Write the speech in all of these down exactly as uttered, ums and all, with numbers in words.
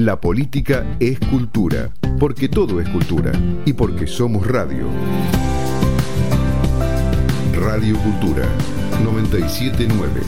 La política es cultura, porque todo es cultura y porque somos radio. Radio Cultura noventa y siete punto nueve.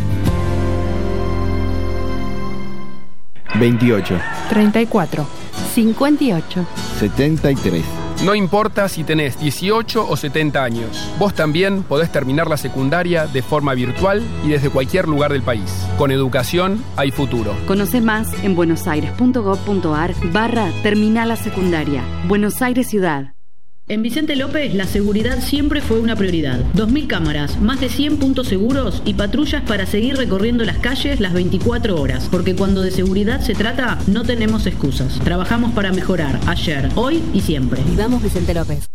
veintiocho, treinta y cuatro, cincuenta y ocho, setenta y tres. No importa si tenés dieciocho o setenta años, vos también podés terminar la secundaria de forma virtual y desde cualquier lugar del país. Con educación hay futuro. Conoce más en buenosaires.gov.ar barra terminal la secundaria. Buenos Aires Ciudad. En Vicente López, la seguridad siempre fue una prioridad. dos mil cámaras, más de cien puntos seguros y patrullas para seguir recorriendo las calles las veinticuatro horas. Porque cuando de seguridad se trata, no tenemos excusas. Trabajamos para mejorar ayer, hoy y siempre. Vivamos Vicente López.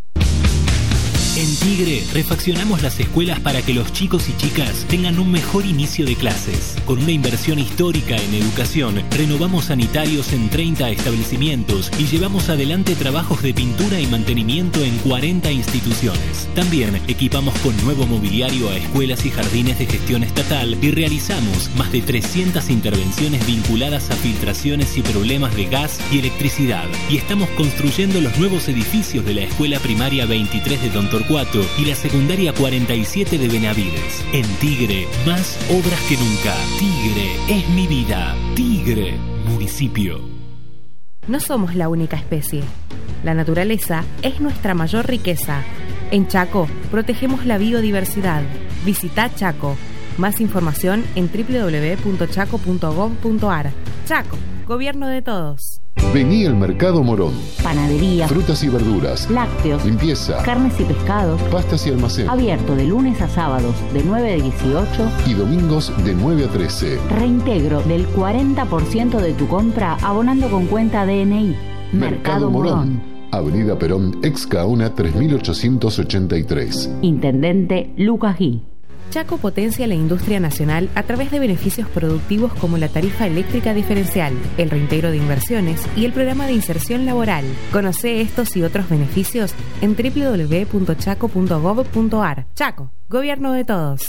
En Tigre, refaccionamos las escuelas para que los chicos y chicas tengan un mejor inicio de clases. Con una inversión histórica en educación, renovamos sanitarios en treinta establecimientos y llevamos adelante trabajos de pintura y mantenimiento en cuarenta instituciones. También equipamos con nuevo mobiliario a escuelas y jardines de gestión estatal y realizamos más de trescientas intervenciones vinculadas a filtraciones y problemas de gas y electricidad. Y estamos construyendo los nuevos edificios de la Escuela Primaria veintitrés de Don Torcuato y la secundaria cuarenta y siete de Benavides. En Tigre, más obras que nunca. Tigre es mi vida. Tigre, municipio. No somos la única especie. La naturaleza es nuestra mayor riqueza. En Chaco, protegemos la biodiversidad. Visita Chaco. Más información en doble u doble u doble u punto chaco punto gov punto ar. Chaco, gobierno de todos. Vení al Mercado Morón. Panadería, Frutas y verduras, lácteos, limpieza, carnes y pescados, pastas y almacén. Abierto de lunes a sábados de nueve a dieciocho y domingos de nueve a trece. Reintegro del cuarenta por ciento de tu compra abonando con cuenta D N I. Mercado, Mercado Morón. Morón. Avenida Perón, ex Caona tres mil ochocientos ochenta y tres. Intendente Lucas Gui. Chaco potencia la industria nacional a través de beneficios productivos como la tarifa eléctrica diferencial, el reintegro de inversiones y el programa de inserción laboral. Conoce estos y otros beneficios en doble u doble u doble u punto chaco punto gov punto ar. Chaco, gobierno de todos.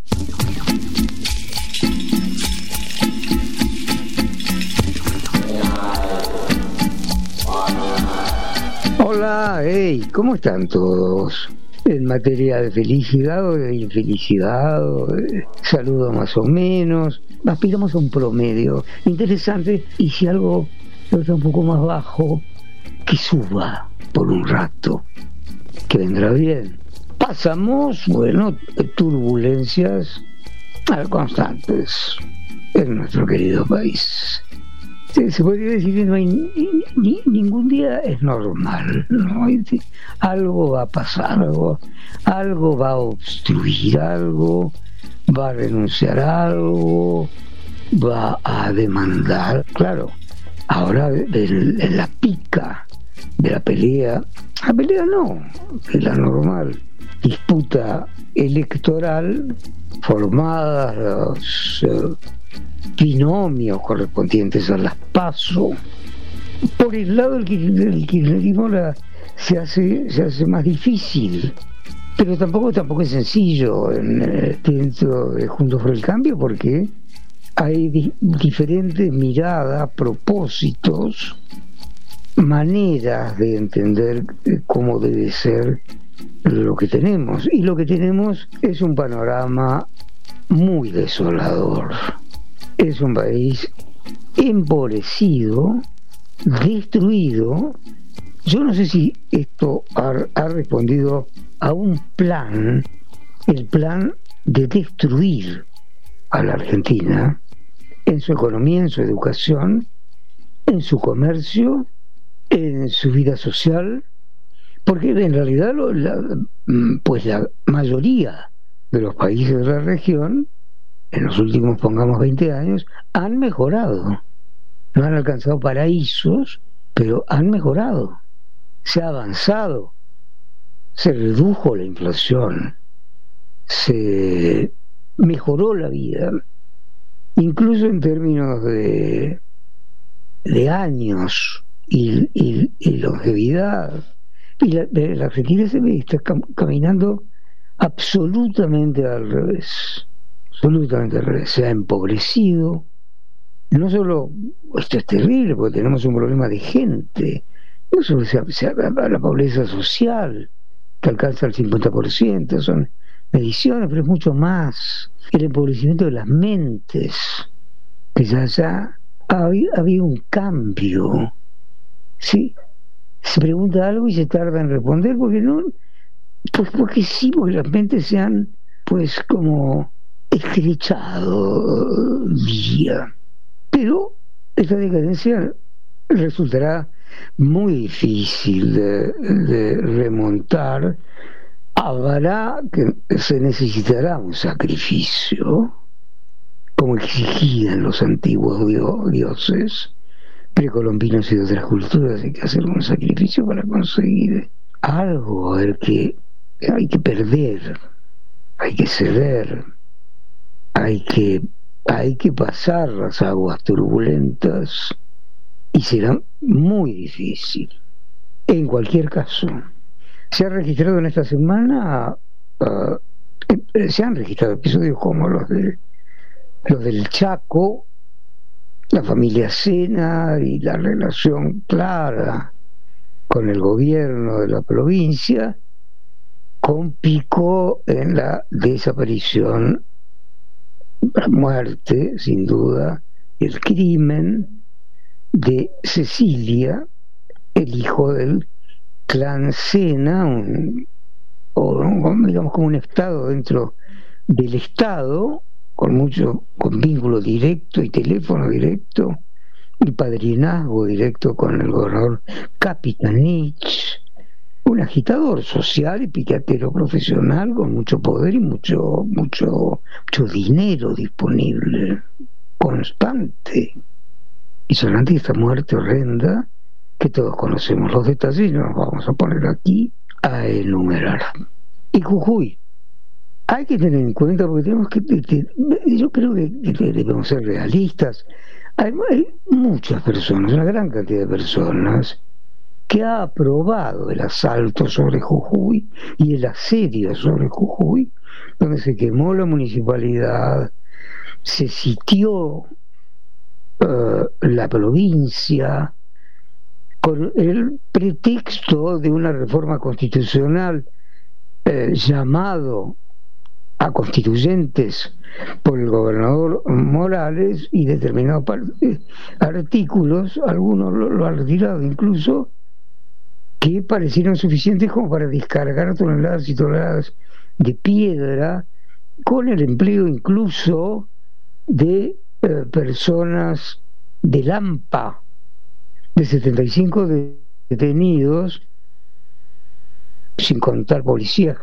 Hola, hey, ¿cómo están todos? En materia de felicidad o de infelicidad, o de saludo más o menos, aspiramos a un promedio interesante, y si algo está un poco más bajo, que suba por un rato, que vendrá bien. Pasamos, bueno, turbulencias constantes en nuestro querido país. Se podría decir que no hay ni, ni, ningún día es normal, ¿no? Algo va a pasar, algo, algo va a obstruir algo, va a renunciar a algo, va a demandar. Claro, ahora en la pica de la pelea, la pelea no, de la normal disputa electoral, formadas los uh, binomios correspondientes a las PASO. Por el lado del kirchnerismo se hace se hace más difícil, pero tampoco tampoco es sencillo en, dentro de Juntos por el Cambio, porque hay di- diferentes miradas, propósitos, maneras de entender cómo debe ser lo que tenemos, y lo que tenemos es un panorama muy desolador. Es un país empobrecido, destruido. Yo no sé si esto ha, ha respondido a un plan, el plan de destruir a la Argentina en su economía, en su educación, en su comercio, en su vida social, porque en realidad lo, la, pues la mayoría de los países de la región en los últimos, pongamos, veinte años, han mejorado. No han alcanzado paraísos, pero han mejorado. Se ha avanzado. Se redujo la inflación. Se mejoró la vida. Incluso en términos de, de años y, y, y longevidad. Y la, la Argentina se ve, está cam, caminando absolutamente al revés. Absolutamente al revés. Se ha empobrecido, no solo, esto es terrible porque tenemos un problema de gente, no solo se, se, la pobreza social que alcanza el cincuenta por ciento, son mediciones, pero es mucho más, el empobrecimiento de las mentes, que ya, ya había, había un cambio, ¿sí? Se pregunta algo y se tarda en responder porque no, pues porque sí, porque las mentes se han pues como estrechado día. Pero esta decadencia resultará muy difícil de, de remontar. Habrá que se necesitará un sacrificio, como exigían los antiguos dioses precolombinos y de otras culturas. Hay que hacer un sacrificio para conseguir algo, a ver, que hay que perder, hay que ceder, hay que hay que pasar las aguas turbulentas, y será muy difícil. En cualquier caso, se ha registrado en esta semana uh, eh, se han registrado episodios como los de los del Chaco, la familia Sena y la relación clara con el gobierno de la provincia, con pico en la desaparición, la muerte, sin duda, el crimen de Cecilia, el hijo del clan Sena, un, o digamos como un estado dentro del estado, con mucho, con vínculo directo y teléfono directo y padrinazgo directo con el gobernador Capitanich, un agitador social y piquetero profesional con mucho poder y mucho mucho mucho dinero disponible, constante. Y solamente esta muerte horrenda que todos conocemos. Los detalles nos vamos a poner aquí a enumerar. Y Jujuy, hay que tener en cuenta, porque tenemos que, que yo creo que, que debemos ser realistas. Hay, hay muchas personas, una gran cantidad de personas, que ha aprobado el asalto sobre Jujuy y el asedio sobre Jujuy, donde se quemó la municipalidad, se sitió uh, la provincia con el pretexto de una reforma constitucional eh, llamado a constituyentes por el gobernador Morales, y determinados artículos, algunos lo, lo han retirado incluso, que parecieron suficientes como para descargar toneladas y toneladas de piedra, con el empleo incluso de eh, personas del AMPA, de setenta y cinco detenidos, sin contar policías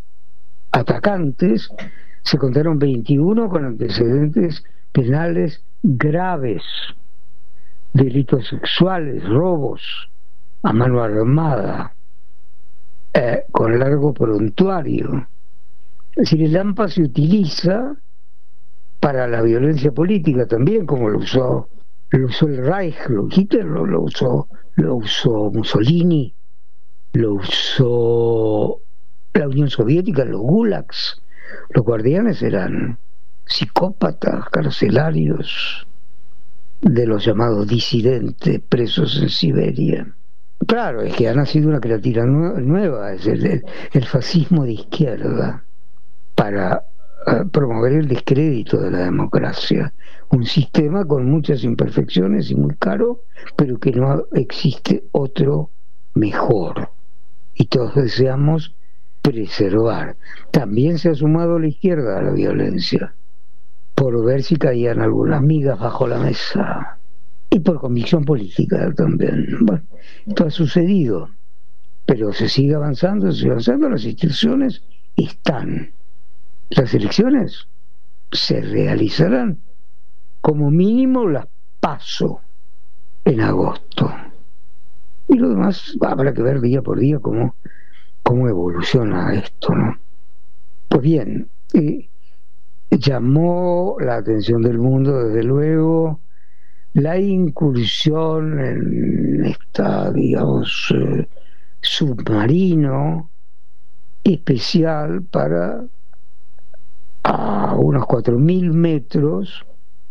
atacantes, se contaron veintiuno con antecedentes penales graves, delitos sexuales, robos a mano armada, eh, con largo prontuario. Es decir, el AMPA se utiliza para la violencia política también, como lo usó, lo usó el Reich, lo Hitler lo, lo usó, lo usó Mussolini, lo usó la Unión Soviética, los gulags. Los guardianes eran psicópatas carcelarios de los llamados disidentes presos en Siberia. Claro, es que ha nacido una criatura nueva, es el, el fascismo de izquierda, para uh, promover el descrédito de la democracia. Un sistema con muchas imperfecciones y muy caro, pero que no existe otro mejor. Y todos deseamos preservar. También se ha sumado la izquierda a la violencia, por ver si caían algunas migas bajo la mesa, y por convicción política también. Bueno, esto ha sucedido, pero se sigue avanzando, se sigue avanzando, las instituciones están. Las elecciones se realizarán, como mínimo las PASO, en agosto. Y lo demás habrá que ver día por día cómo, cómo evoluciona esto, ¿no? Pues bien, eh, llamó la atención del mundo, desde luego, la incursión en esta, digamos, eh, submarino especial para a unos cuatro mil metros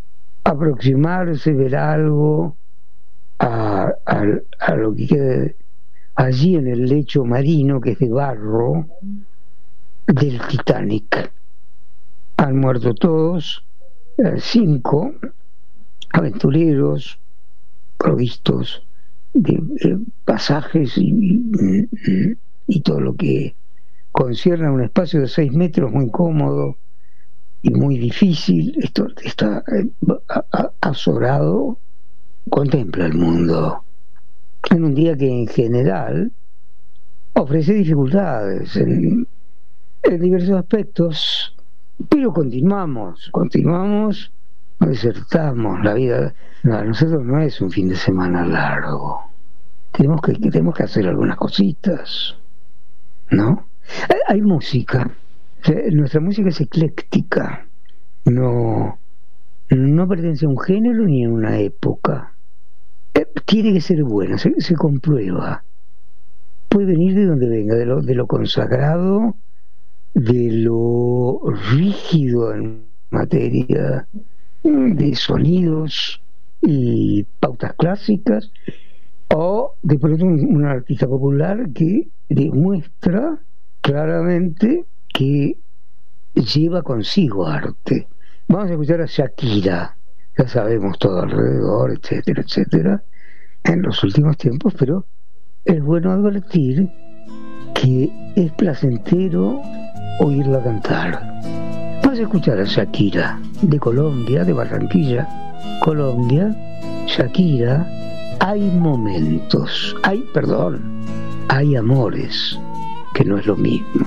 aproximarse, ver algo, a, a, a lo que queda allí en el lecho marino, que es de barro, del Titanic. Han muerto todos, eh, cinco aventureros provistos de eh, pasajes y, y, y todo lo que concierne a un espacio de seis metros muy cómodo y muy difícil. Esto está eh, azorado. Contempla el mundo en un día que en general ofrece dificultades en, en diversos aspectos, pero continuamos, continuamos, no desertamos. La vida para nosotros no es un fin de semana largo. Tenemos que, que tenemos que hacer algunas cositas, ¿no? Hay, hay música. O sea, nuestra música es ecléctica, no, no pertenece a un género ni a una época. Eh, tiene que ser buena, se, se comprueba. Puede venir de donde venga, de lo, de lo consagrado, de lo rígido en materia de sonidos y pautas clásicas, o de pronto un, un artista popular que demuestra claramente que lleva consigo arte. Vamos a escuchar a Shakira, ya sabemos todo alrededor, etcétera, etcétera, en los últimos tiempos, pero es bueno advertir que es placentero oírla cantar. Vamos a escuchar a Shakira, de Colombia, de Barranquilla, Colombia. Shakira, hay momentos, hay, perdón, hay amores, que no es lo mismo.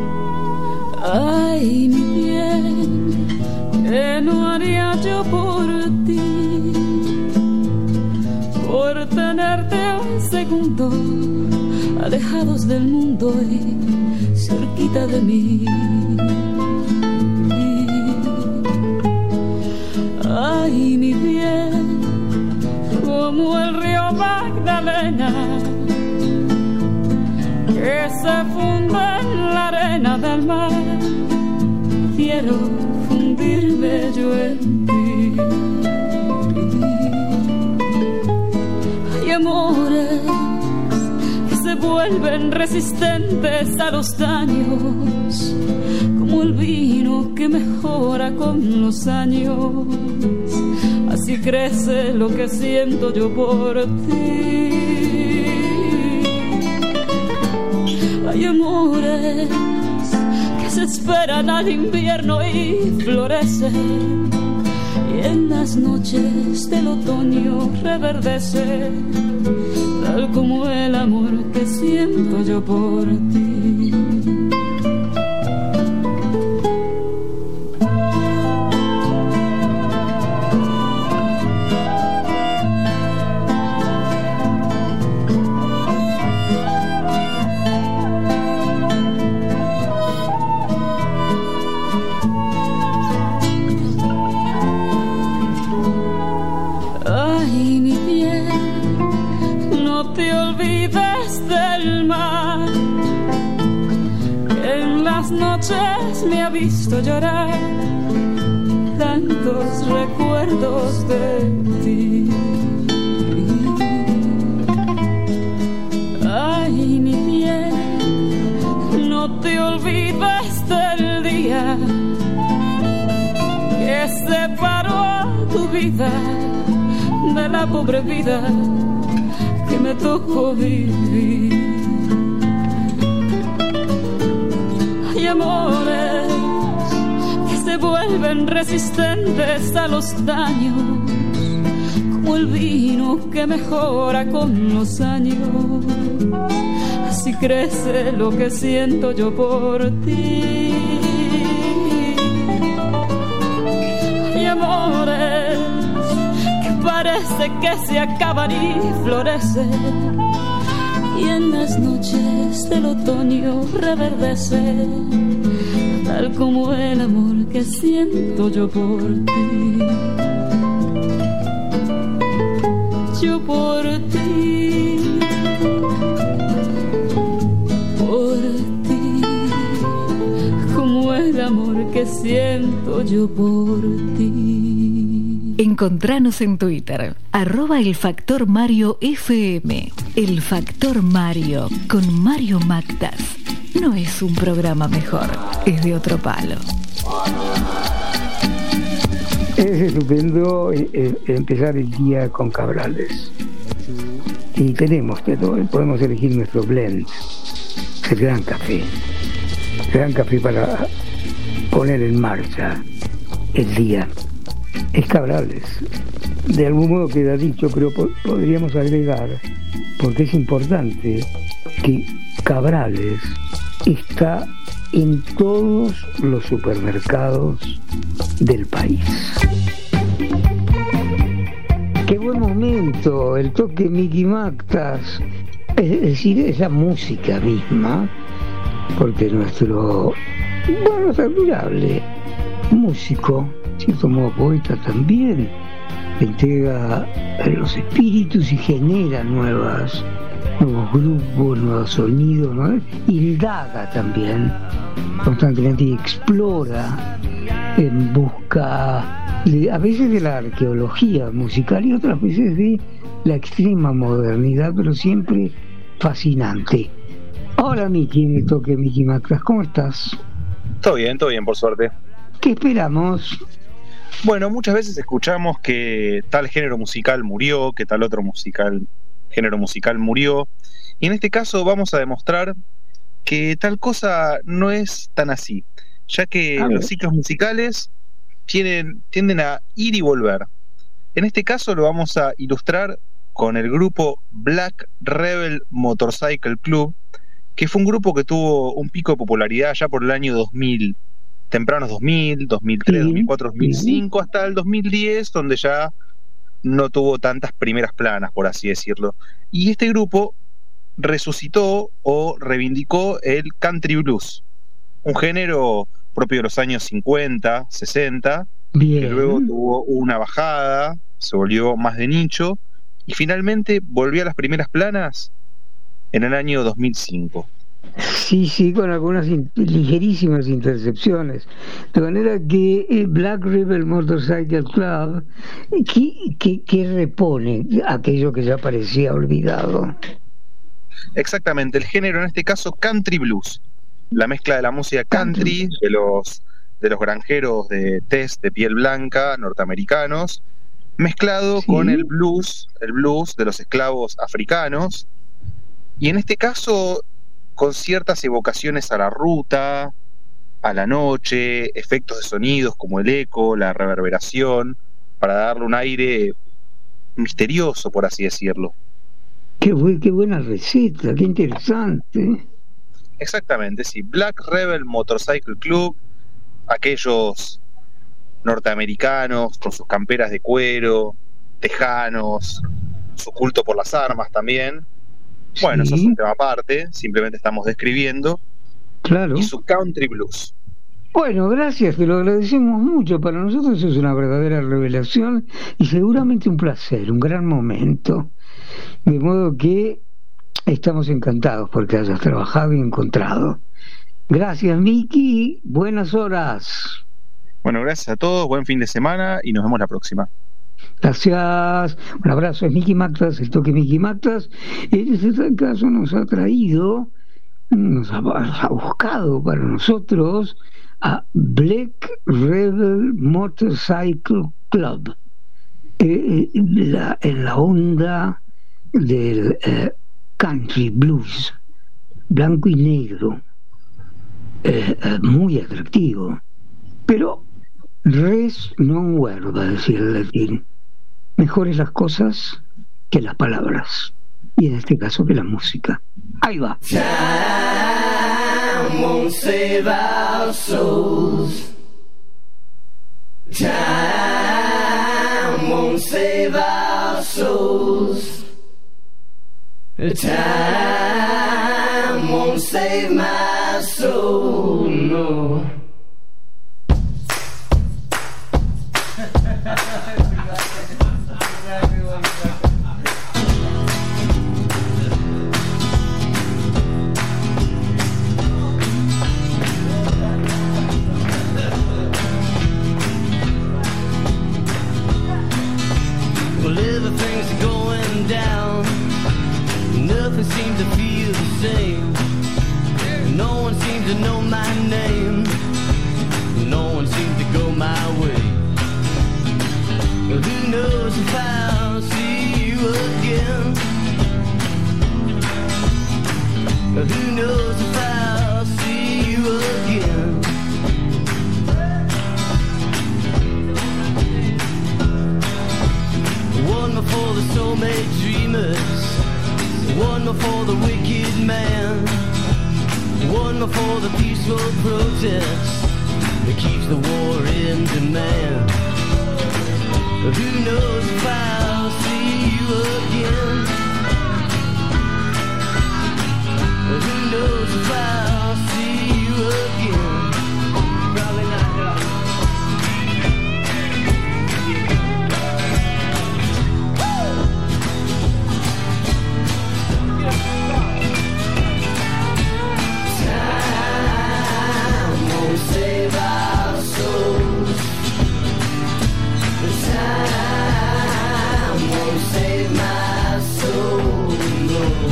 Ay, mi bien, ¿qué no haría yo por ti? Por tenerte un segundo alejados del mundo y cerquita de mí. Ay, mi bien, como el río Magdalena que se funde en la arena del mar, quiero fundirme yo en ti. Hay amores que se vuelven resistentes a los daños, como el vino que mejora con los años. Así crece lo que siento yo por ti. Hay amores que se esperan al invierno y florecen, y en las noches del otoño reverdecen, tal como el amor que siento yo por ti. Me ha visto llorar tantos recuerdos de ti. Ay, mi bien, no te olvides del día que separó a tu vida de la pobre vida que me tocó vivir. Hay amores que se vuelven resistentes a los daños, como el vino que mejora con los años. Así crece lo que siento yo por ti. Hay amores que parece que se acaban y florecen, y en las noches del otoño reverdece, tal como el amor que siento yo por ti. Yo por ti, por ti, como el amor que siento yo por ti. En Encontranos en Twitter, arroba el Factor Mario F M. El Factor Mario, con Mario Mactas. No es un programa mejor, es de otro palo. Es estupendo empezar el día con Cabrales. Y tenemos que podemos elegir nuestro blend. El gran café. El gran café para poner en marcha el día. Es Cabrales. De algún modo queda dicho, pero po- podríamos agregar, porque es importante, que Cabrales está en todos los supermercados del país. Qué buen momento, el toque Mickey Mactas, es decir, esa música misma, porque nuestro, bueno, es admirable músico, cierto modo poeta también, entrega los espíritus y genera nuevas nuevos grupos, nuevos sonidos, ¿no? Indaga también constantemente y explora en busca de, a veces de la arqueología musical y otras veces de la extrema modernidad, pero siempre fascinante. Hola Miki, me toque Miki Mactas, ¿cómo estás? Todo bien, todo bien, por suerte. ¿Qué esperamos? Bueno, muchas veces escuchamos que tal género musical murió, que tal otro musical género musical murió, y en este caso vamos a demostrar que tal cosa no es tan así, ya que los ciclos musicales tienen, tienden a ir y volver. En este caso lo vamos a ilustrar con el grupo Black Rebel Motorcycle Club, que fue un grupo que tuvo un pico de popularidad ya por el año dos mil, tempranos dos mil, dos mil tres, dos mil cuatro, dos mil cinco, hasta el dos mil diez, donde ya no tuvo tantas primeras planas, por así decirlo. Y este grupo resucitó o reivindicó el country blues, un género propio de los años cincuenta, sesenta, Bien. que luego tuvo una bajada, se volvió más de nicho, y finalmente volvió a las primeras planas en el año dos mil cinco. Sí, sí, con algunas in- ligerísimas intercepciones. De manera que el Black Rebel Motorcycle Club, ¿qué, qué, qué repone aquello que ya parecía olvidado? Exactamente, el género en este caso country blues, la mezcla de la música country, country. de los de los granjeros de tez de piel blanca norteamericanos, mezclado ¿Sí? con el blues, el blues de los esclavos africanos, y en este caso con ciertas evocaciones a la ruta, a la noche, efectos de sonidos como el eco, la reverberación, para darle un aire misterioso, por así decirlo. Qué, bu- qué buena receta, qué interesante. Exactamente, sí. Black Rebel Motorcycle Club, aquellos norteamericanos con sus camperas de cuero, tejanos, su culto por las armas también. Bueno, sí. Eso es un tema aparte, simplemente estamos describiendo. Claro. Y su country blues. Bueno, gracias, te lo agradecemos mucho. Para nosotros es una verdadera revelación y seguramente un placer, un gran momento. De modo que estamos encantados porque hayas trabajado y encontrado. Gracias, Miki. Buenas horas. Bueno, gracias a todos, buen fin de semana y nos vemos la próxima. Gracias, un abrazo, es Mickey Mactas, el toque Mickey Mactas. En este caso nos ha traído, nos ha, ha buscado para nosotros a Black Rebel Motorcycle Club, eh, la, en la onda del eh, country blues, blanco y negro, eh, eh, muy atractivo, pero res non verba, decía el latín. Mejores las cosas que las palabras, y en este caso que la música. Ahí va. Time won't save our souls. Time won't save our souls. Time won't save my soul, no. to feel the same. No one seems to know my name. No one seems to go my way. Who knows if I'll see you again? Who knows if I'll see you again? One before the soulmate dreamers, one before the wicked man, one before the peaceful protest that keeps the war in demand. Who knows if I'll see you again? Who knows if I'll see you again? Probably not. Time won't save our souls. Time won't save my soul. No.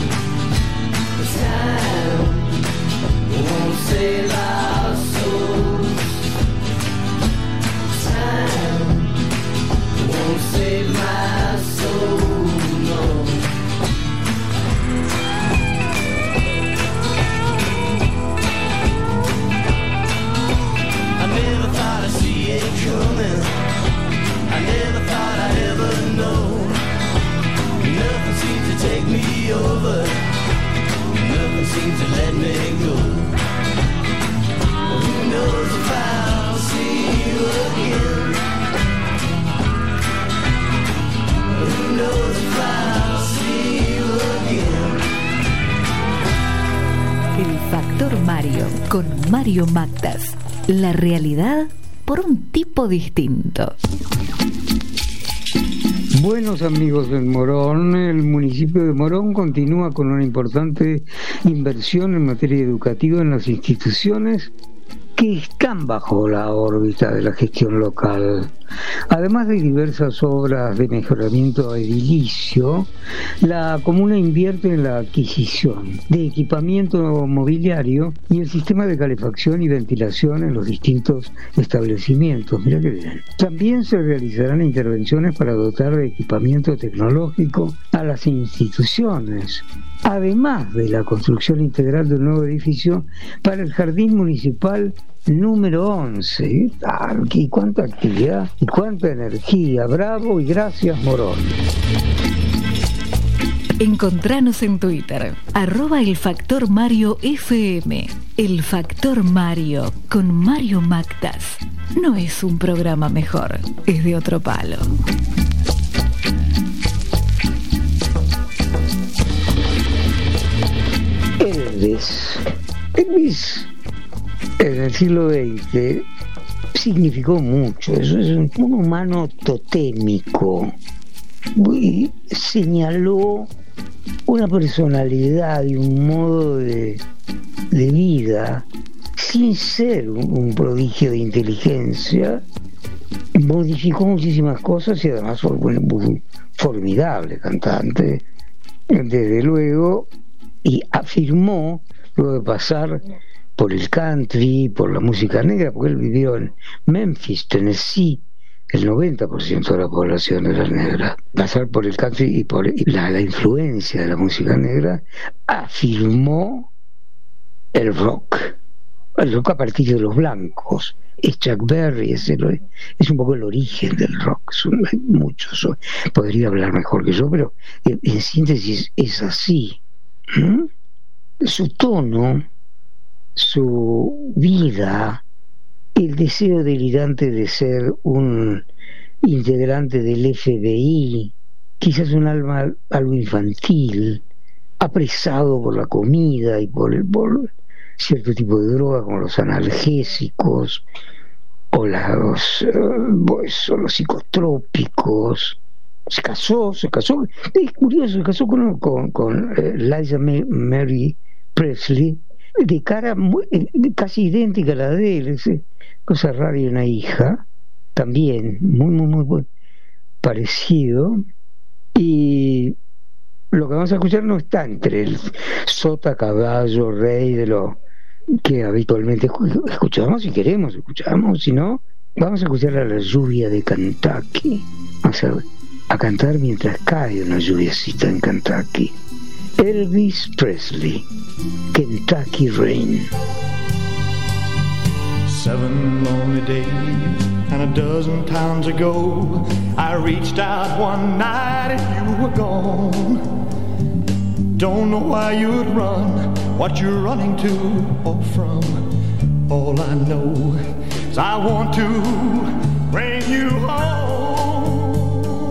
Time won't save our souls. Time won't save my soul. No. I never thought I'd see it coming. I never thought I'd ever know. Nothing seems to take me over. Nothing seems to let me go. Who knows if I'll see you again? Who knows if I'll see you again? El Factor Mario con Mario Mactas. La realidad por un tipo distinto. Buenos amigos del Morón, el municipio de Morón continúa con una importante inversión en materia educativa en las instituciones que están bajo la órbita de la gestión local. Además de diversas obras de mejoramiento edilicio, la comuna invierte en la adquisición de equipamiento mobiliario y el sistema de calefacción y ventilación en los distintos establecimientos. Mira qué bien. También se realizarán intervenciones para dotar de equipamiento tecnológico a las instituciones, además de la construcción integral de un nuevo edificio para el Jardín Municipal número once. Ah, y cuánta actividad y cuánta energía. Bravo y gracias, Morón. Encontranos en Twitter, arroba el Factor Mario F M. El Factor Mario con Mario Mactas. No es un programa mejor, es de otro palo. Elvis. Elvis en el siglo veinte significó mucho. Eso es un, un humano totémico. Y señaló una personalidad y un modo de, de vida sin ser un, un prodigio de inteligencia. Modificó muchísimas cosas y además fue un, un formidable cantante, desde luego, y afirmó, luego de pasar por el country, por la música negra, porque él vivió en Memphis, Tennessee, el noventa por ciento de la población era negra. Pasar por el country y por la, la influencia de la música negra, afirmó el rock. El rock a partir de los blancos. Es Chuck Berry, es, el, es un poco el origen del rock. Son, hay muchos, podría hablar mejor que yo, pero en, en síntesis es así. ¿Mm? Su tono, su vida, el deseo delirante de ser un integrante del F B I, quizás un alma algo infantil, apresado por la comida y por, el, por cierto tipo de droga como los analgésicos o los, pues, o los psicotrópicos. Se casó, se casó, es curioso, se casó con, con, con eh, Liza Mary Presley, de cara muy, casi idéntica a la de él, es cosa rara, y una hija también muy muy muy, muy parecido. Y lo que vamos a escuchar no está entre el sota, caballo, rey de lo que habitualmente escuchamos, si queremos escuchamos, si no, vamos a escuchar a la lluvia de Kentucky. Vamos a, a cantar mientras cae una lluviacita en Kentucky. Elvis Presley, Kentucky Rain. Seven lonely days and a dozen times ago, I reached out one night and you were gone. Don't know why you'd run, what you're running to or from. All I know is I want to bring you home.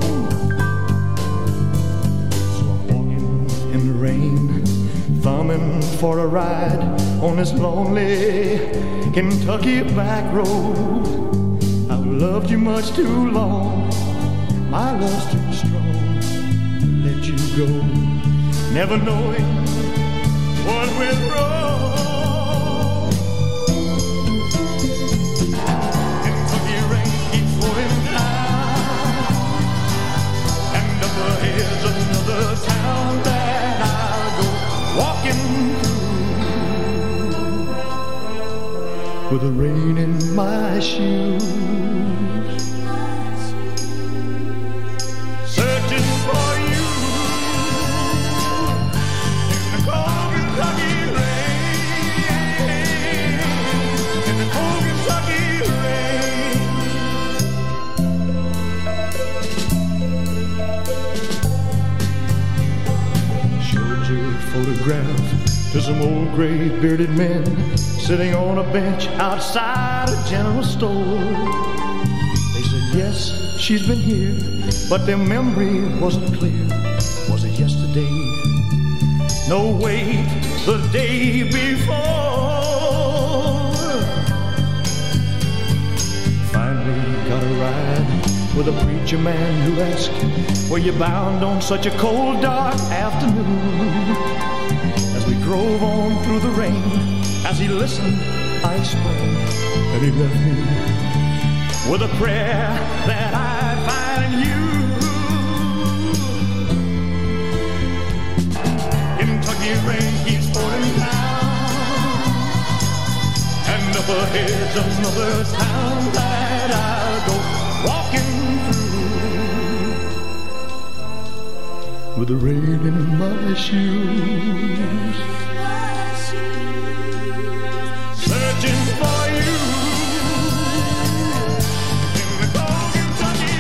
So I'm walking in the rain, thumbing for a ride on this lonely Kentucky back road. I've loved you much too long, my love's too strong to let you go, never knowing what went wrong. Kentucky rain keeps pouring down, and up ahead's another town that I'll go walking through with the rain in my shoes, searching for you in the cold Kentucky rain, in the cold Kentucky rain. Showed your photograph to some old gray bearded men sitting on a bench outside a general store. They said, yes, she's been here, but their memory wasn't clear. Was it yesterday? No, wait, the day before. Finally got a ride with a preacher man who asked, were you bound on such a cold, dark afternoon? As we drove on through the rain, as he listened, I explained that he left me with a prayer that I'd find you. Kentucky rain keeps pouring down, and up ahead's another town that I'll go walking through with the rain in my shoes. Searching for you in the cold Kentucky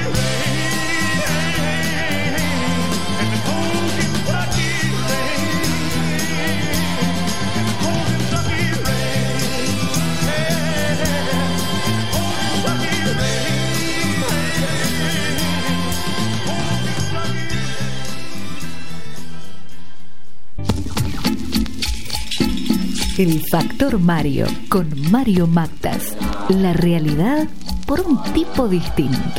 rain, in the cold Kentucky rain, in the cold Kentucky rain, in the cold Kentucky El Factor Mario, con Mario Mactas. La realidad por un tipo distinto.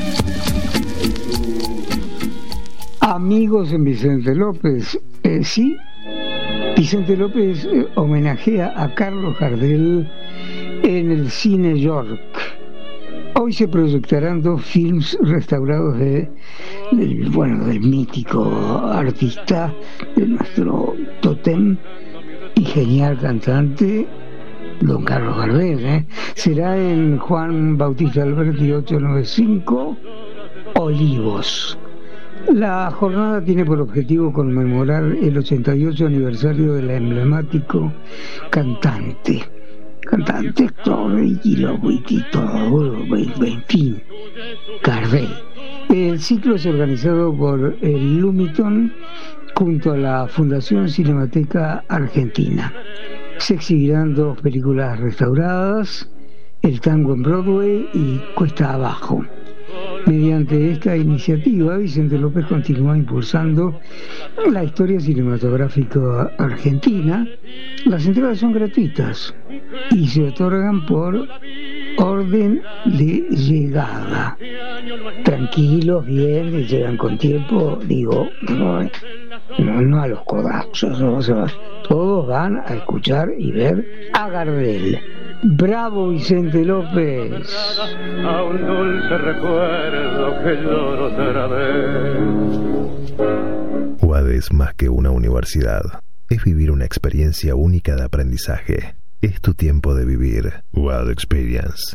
Amigos en Vicente López, eh, sí, Vicente López eh, homenajea a Carlos Gardel en el Cine York. Hoy se proyectarán dos films restaurados de, del, bueno, del mítico artista, de nuestro tótem y genial cantante, don Carlos Gardel. ¿eh? Será en Juan Bautista Alberti ocho noventa y cinco, Olivos. La jornada tiene por objetivo conmemorar el ochenta y ocho aniversario del emblemático cantante, cantante, actor y todo, en fin, Gardel. El ciclo es organizado por el Lumiton junto a la Fundación Cinemateca Argentina. Se exhibirán dos películas restauradas, El tango en Broadway y Cuesta Abajo. Mediante esta iniciativa, Vicente López continúa impulsando la historia cinematográfica argentina. Las entradas son gratuitas y se otorgan por orden de llegada. Tranquilos, bien, llegan con tiempo, digo, no, no, no a los codazos, no se va. Todos van a escuchar y ver a Gardel. ¡Bravo, Vicente López! A un dulce recuerdo que lloro otra vez. U A D es más que una universidad. Es vivir una experiencia única de aprendizaje. Es tu tiempo de vivir. Wild Experience.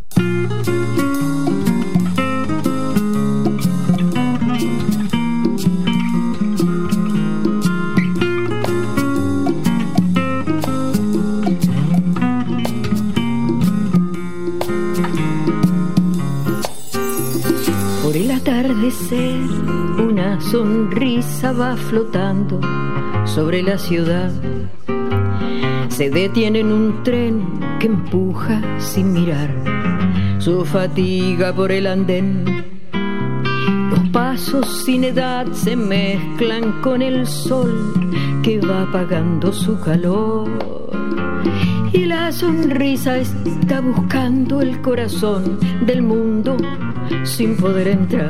Por el atardecer, una sonrisa va flotando sobre la ciudad. Se detiene en un tren que empuja sin mirar su fatiga por el andén. Los pasos sin edad se mezclan con el sol que va apagando su calor. Y la sonrisa está buscando el corazón del mundo sin poder entrar.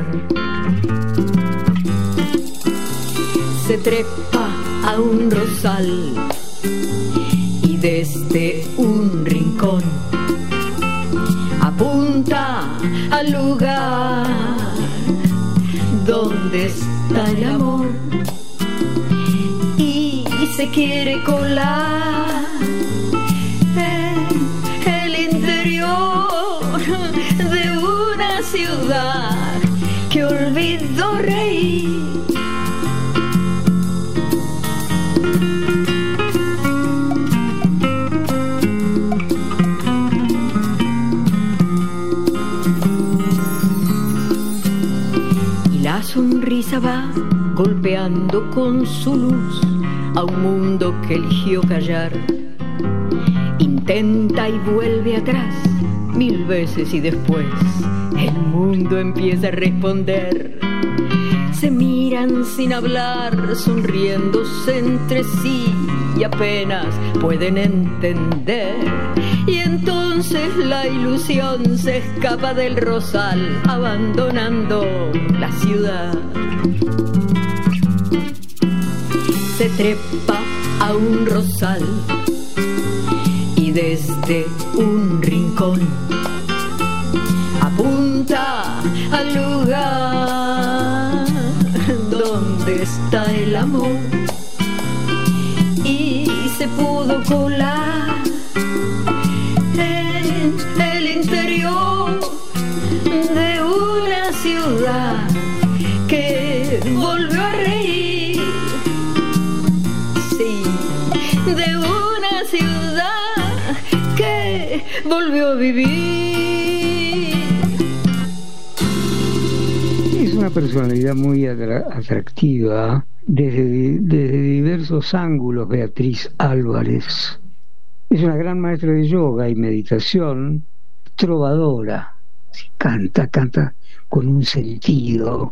Se trepa a un rosal y desde un rincón apunta al lugar donde está el amor y se quiere colar en el interior de una ciudad que olvidó reír. La sonrisa va golpeando con su luz a un mundo que eligió callar. Intenta y vuelve atrás mil veces y después el mundo empieza a responder. Se miran sin hablar, sonriéndose entre sí y apenas pueden entender. Y entonces la ilusión se escapa del rosal, abandonando la ciudad. Se trepa a un rosal y desde un rincón apunta al lugar donde está el amor y se pudo colar en el interior de una ciudad que volvió a reír. Sí, de una ciudad que volvió a vivir. Es una personalidad muy atra- atractiva desde, desde diversos ángulos, Beatriz Álvarez. Es una gran maestra de yoga y meditación, trovadora. Canta, canta con un sentido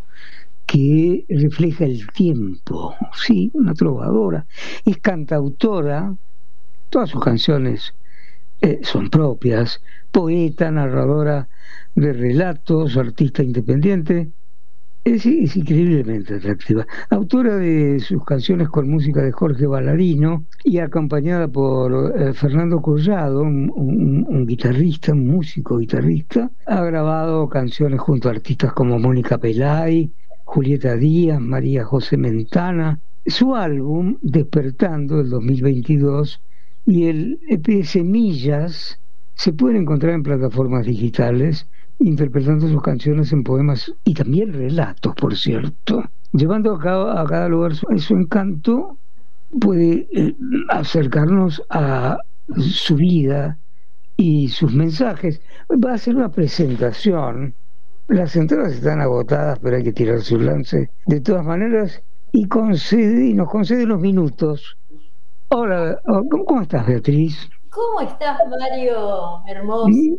que refleja el tiempo. Sí, una trovadora. Es cantautora, todas sus canciones eh, son propias. Poeta, narradora de relatos, artista independiente. Es, es increíblemente atractiva. Autora de sus canciones con música de Jorge Ballarino y acompañada por eh, Fernando Collado, un, un, un guitarrista, un músico guitarrista. Ha grabado canciones junto a artistas como Mónica Pelay, Julieta Díaz, María José Mentana. Su álbum, Despertando, del dos mil veintidós, y el E P Semillas se pueden encontrar en plataformas digitales, interpretando sus canciones en poemas y también relatos, por cierto. Llevando a cada, a cada lugar su, su encanto, puede eh, acercarnos a su vida y sus mensajes. Va a hacer una presentación. Las entradas están agotadas, pero hay que tirarse un lance de todas maneras y concede, y nos concede unos minutos. Hola, ¿cómo, cómo estás, Beatriz? ¿Cómo estás, Mario? Hermoso. ¿Sí?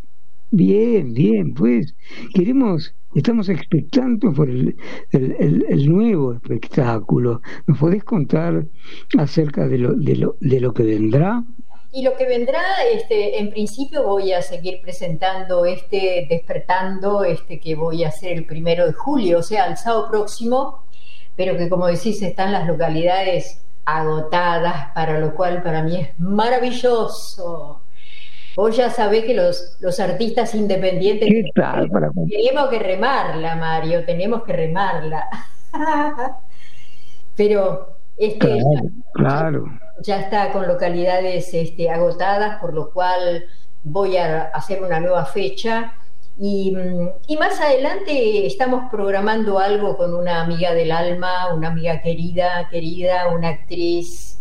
Bien, bien, pues queremos, estamos expectantes por el, el, el, el nuevo espectáculo. ¿Nos podés contar acerca de lo, de lo, de lo que vendrá? Y lo que vendrá, este, en principio voy a seguir presentando este Despertando, este que voy a hacer el primero de julio, o sea, el sábado próximo, pero que, como decís, están las localidades agotadas, para lo cual para mí es maravilloso. Vos ya sabés que los, los artistas independientes tenemos que remarla, Mario, tenemos que remarla. pero este, claro, claro. Ya, ya está con localidades este, agotadas, por lo cual voy a hacer una nueva fecha. Y, y más adelante estamos programando algo con una amiga del alma, una amiga querida, querida, una actriz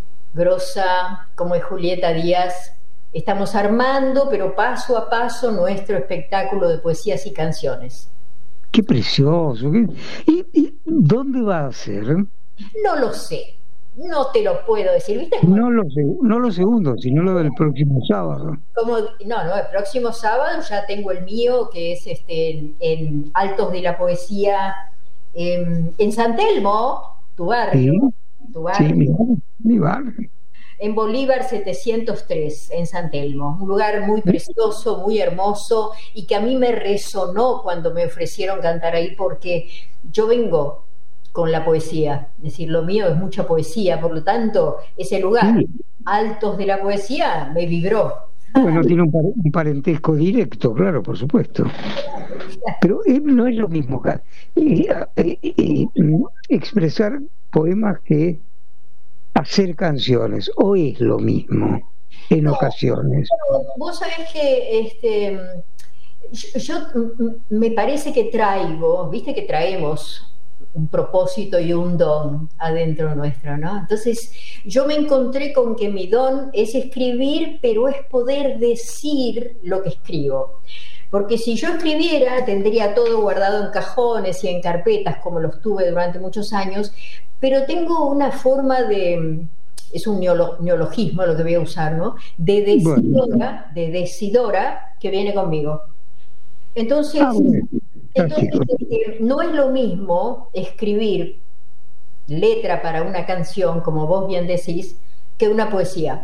grosa como es Julieta Díaz. Estamos armando, pero paso a paso, nuestro espectáculo de poesías y canciones. ¡Qué precioso! ¿Y, y dónde va a ser? No lo sé, no te lo puedo decir, ¿viste? No lo, no lo segundo, sino lo del próximo sábado. Como, no, no, el próximo sábado ya tengo el mío, que es este en, en Altos de la Poesía, en, en San Telmo, tu barrio. Sí, tu barrio. Sí, mi, mi barrio. En Bolívar setecientos tres, en San Telmo, un lugar muy precioso, muy hermoso, y que a mí me resonó cuando me ofrecieron cantar ahí, porque yo vengo con la poesía, es decir, lo mío es mucha poesía, por lo tanto, ese lugar, sí. Altos de la Poesía, me vibró. Bueno, tiene un, par un parentesco directo, claro, por supuesto. Pero eh, no es lo mismo eh, eh, eh, expresar poemas que hacer canciones, o es lo mismo en no, ocasiones. Vos sabés que este, yo, yo me parece que traigo, viste que traemos un propósito y un don adentro nuestro, ¿no? Entonces yo me encontré con que mi don es escribir, pero es poder decir lo que escribo. Porque si yo escribiera, tendría todo guardado en cajones y en carpetas, como los tuve durante muchos años, pero tengo una forma de, es un neolo, neologismo lo que voy a usar, ¿no? De decidora, de decidora que viene conmigo. Entonces, ah, bueno. entonces eh, no es lo mismo escribir letra para una canción, como vos bien decís, que una poesía.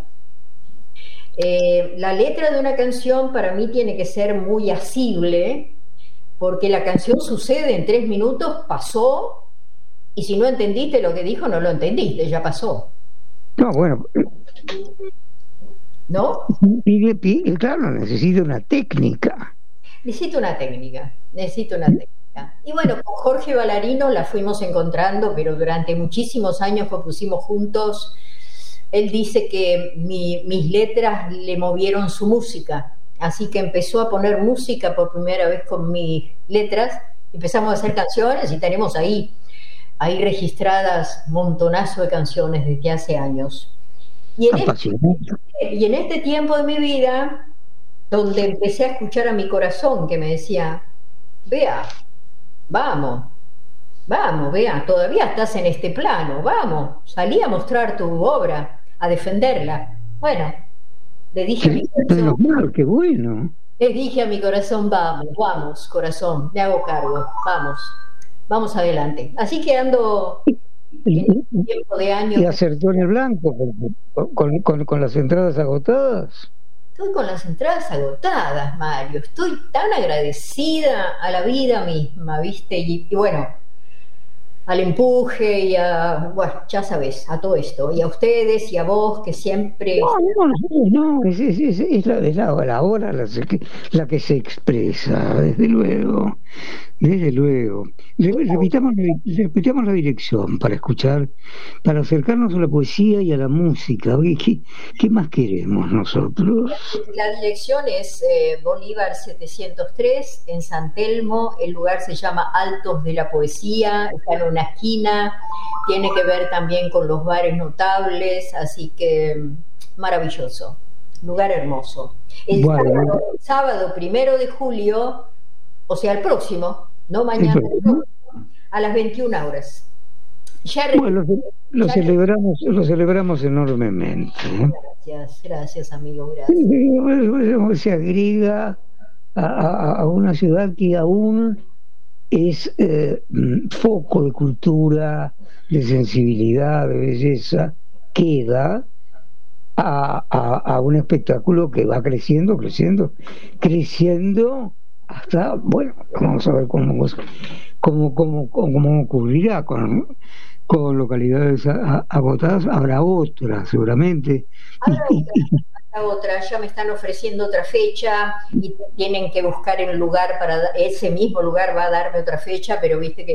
Eh, la letra de una canción para mí tiene que ser muy asible, porque la canción sucede en tres minutos, pasó, y si no entendiste lo que dijo, no lo entendiste, ya pasó. No, bueno. ¿No? Pide, pide, claro, necesita una técnica. Necesito una técnica, necesito una técnica. Y bueno, con Jorge Ballarino la fuimos encontrando, pero durante muchísimos años que pusimos juntos. Él dice que mi, mis letras le movieron su música, así que empezó a poner música por primera vez con mis letras, empezamos a hacer canciones y tenemos ahí, ahí registradas montonazo de canciones desde hace años. Y en, este, y en este tiempo de mi vida, donde empecé a escuchar a mi corazón que me decía, Bea, vamos, vamos, Bea, todavía estás en este plano, vamos, salí a mostrar tu obra, a defenderla. Bueno, le dije a mi corazón, mal, qué bueno. Le dije a mi corazón, vamos, vamos, corazón, me hago cargo, vamos, vamos adelante. Así que ando en un tiempo de años. Y acertó en el blanco, con, con, con las entradas agotadas. Estoy con las entradas agotadas, Mario. Estoy tan agradecida a la vida misma, ¿viste? Y, y bueno, al empuje y a, bueno, ya sabes, a todo esto. Y a ustedes y a vos, que siempre... No, no, no, no es, es, es, es, la, es la, la hora la, la que se expresa, desde luego. Desde luego. Repitamos, repitamos la dirección para escuchar, para acercarnos a la poesía y a la música. ¿Qué, qué más queremos nosotros? La dirección es eh, Bolívar setecientos tres, en San Telmo. El lugar se llama Altos de la Poesía, está en una esquina. Tiene que ver también con los bares notables, así que maravilloso. Lugar hermoso. El bueno, sábado, el sábado primero de julio, o sea, el próximo, no mañana, el próximo, a las veintiuna horas. Ya bueno, lo, lo, ya celebramos, lo celebramos enormemente. Gracias, gracias, amigo, gracias. Se agrega a, a, a una ciudad que aún es eh, foco de cultura, de sensibilidad, de belleza, queda a, a, a un espectáculo que va creciendo, creciendo, creciendo hasta, bueno, vamos a ver cómo cómo, cómo, cómo ocurrirá con, con localidades agotadas. Habrá otras seguramente. Habrá y, otra, y, habrá otra, ya me están ofreciendo otra fecha y tienen que buscar el lugar para, ese mismo lugar va a darme otra fecha, pero viste que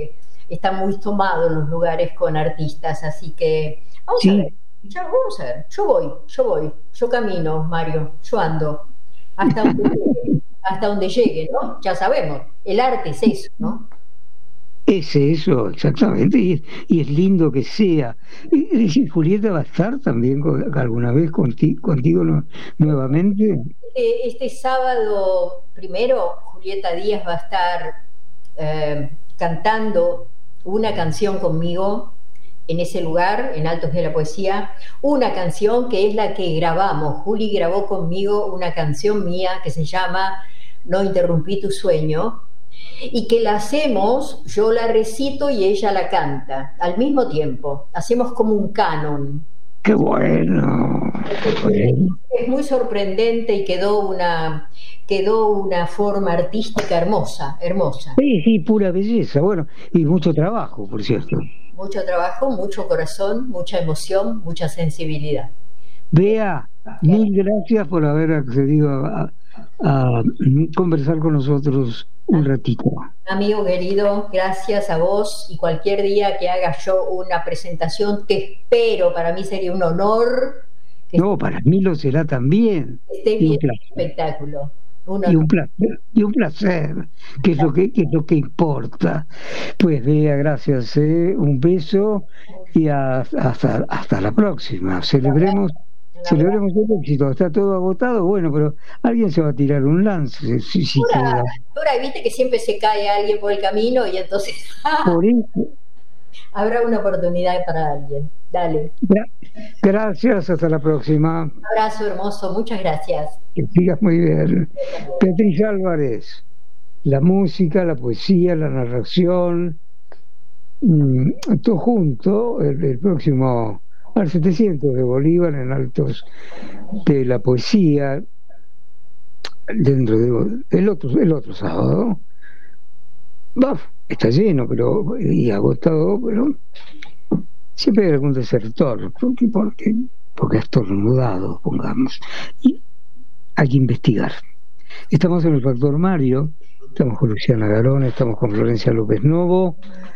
está muy tomado en los lugares con artistas, así que vamos Sí. a ver, ya, vamos a ver, yo voy, yo voy, yo camino, Mario, yo ando, hasta donde llegue, hasta donde llegue, ¿no? Ya sabemos, el arte es eso, ¿no? Es eso, exactamente, y es, y es lindo que sea. Y, y si Julieta va a estar también con- alguna vez conti- contigo nu- nuevamente. Este, este sábado primero, Julieta Díaz va a estar eh, cantando una canción conmigo en ese lugar, en Altos de la Poesía, una canción que es la que grabamos. Juli grabó conmigo una canción mía que se llama No interrumpí tu sueño, y que la hacemos, yo la recito y ella la canta al mismo tiempo. Hacemos como un canon. ¡Qué bueno! Es muy sorprendente y quedó una, quedó una forma artística hermosa, hermosa. Sí, sí, pura belleza, bueno, y mucho trabajo, por cierto. Mucho trabajo, mucho corazón, mucha emoción, mucha sensibilidad. Bea, mil gracias por haber accedido a, a conversar con nosotros un ratito. Amigo querido, gracias a vos, y cualquier día que haga yo una presentación, te espero, para mí sería un honor No, para mí lo será también. que esté Y un bien el placer. espectáculo. Un Y un honor. placer, y un placer, que es lo que, que es lo que importa. Pues Bea, gracias, ¿eh? Un beso y a- hasta, hasta la próxima. Celebremos, celebremos el éxito. Está todo agotado, bueno, pero alguien se va a tirar un lance. Si, si queda. Ahora viste que siempre se cae alguien por el camino y entonces Por eso, habrá una oportunidad para alguien. Dale. gra- gracias, hasta la próxima. Un abrazo hermoso, muchas gracias. Que sigas muy bien. Beatriz Álvarez, la música, la poesía, la narración, mm, todo junto, el, el próximo al setecientos de Bolívar en Altos de la Poesía, dentro de el otro, el otro sábado. Baf, está lleno, pero y agotado, pero siempre hay algún desertor, porque, porque, porque ha estornudado, pongamos. Y hay que investigar. Estamos en el Factor Mario, estamos con Luciana Garón, estamos con Florencia López Novo.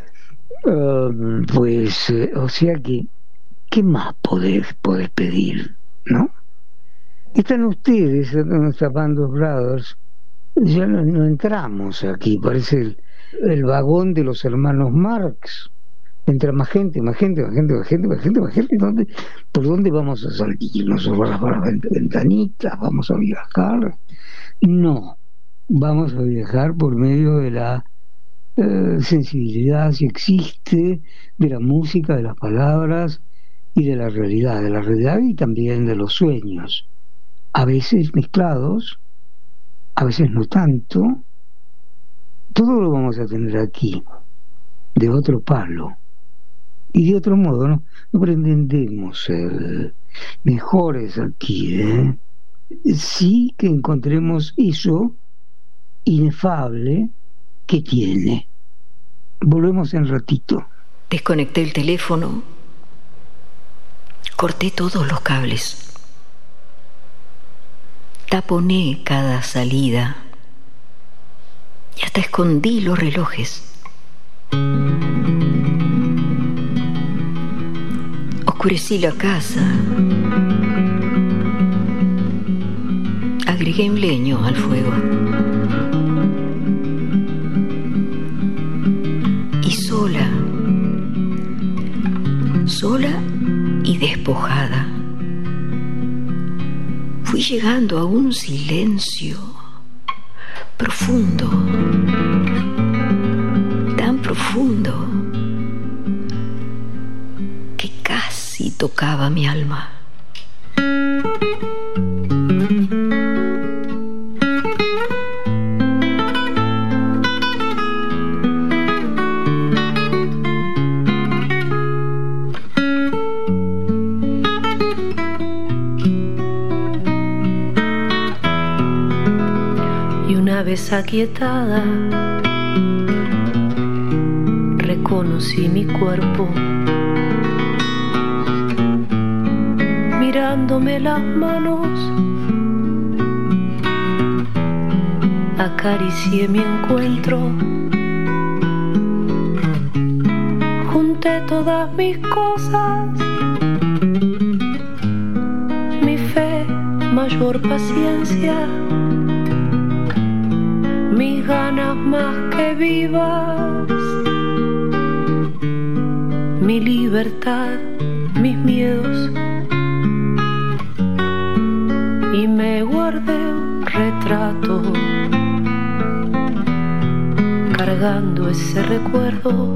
Eh, pues, eh, o sea que, ¿qué más podés, podés pedir? ¿No? Están ustedes, nuestras Band of Brothers, ya no, no entramos aquí, parece el, el vagón de los hermanos Marx. Entra más gente, más gente, más gente, más gente, más gente, más gente. ¿Dónde, ¿Por dónde vamos a salir? ¿Nos por las vent- ventanitas? ¿Vamos a viajar? No, vamos a viajar por medio de la eh, sensibilidad, si existe, de la música, de las palabras y de la realidad, de la realidad y también de los sueños. A veces mezclados, a veces no tanto. Todo lo vamos a tener aquí, de otro palo. Y de otro modo, no, no pretendemos ser mejores aquí, ¿eh? Sí que encontremos eso inefable que tiene. Volvemos en ratito. Desconecté el teléfono, corté todos los cables, taponé cada salida y hasta escondí los relojes. Oscurecí la casa, agregué un leño al fuego y sola, sola y despojada, fui llegando a un silencio profundo, tan profundo que casi tocaba mi alma. Y una vez aquietada, reconocí mi cuerpo, mirándome las manos, acaricié mi encuentro de todas mis cosas, mi fe, mayor paciencia, mis ganas más que vivas, mi libertad, mis miedos, y me guardé un retrato cargando ese recuerdo.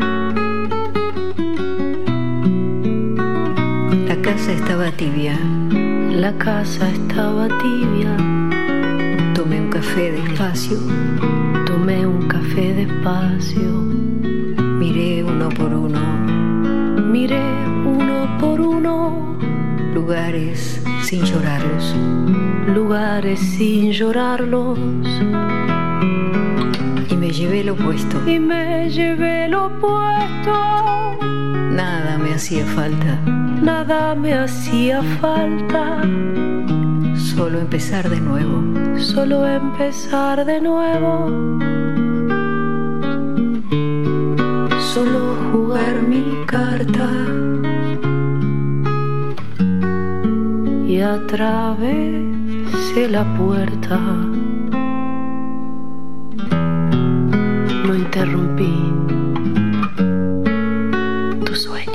La casa estaba tibia, la casa estaba tibia. Tomé un café despacio, tomé un café despacio. Miré uno por uno, miré uno por uno. Lugares sin llorarlos, lugares sin llorarlos. Y me llevé lo opuesto, y me llevé lo opuesto. Nada me hacía falta, nada me hacía falta. Solo empezar de nuevo, solo empezar de nuevo. Solo jugar mi carta y atravesé la puerta. No interrumpí tu sueño.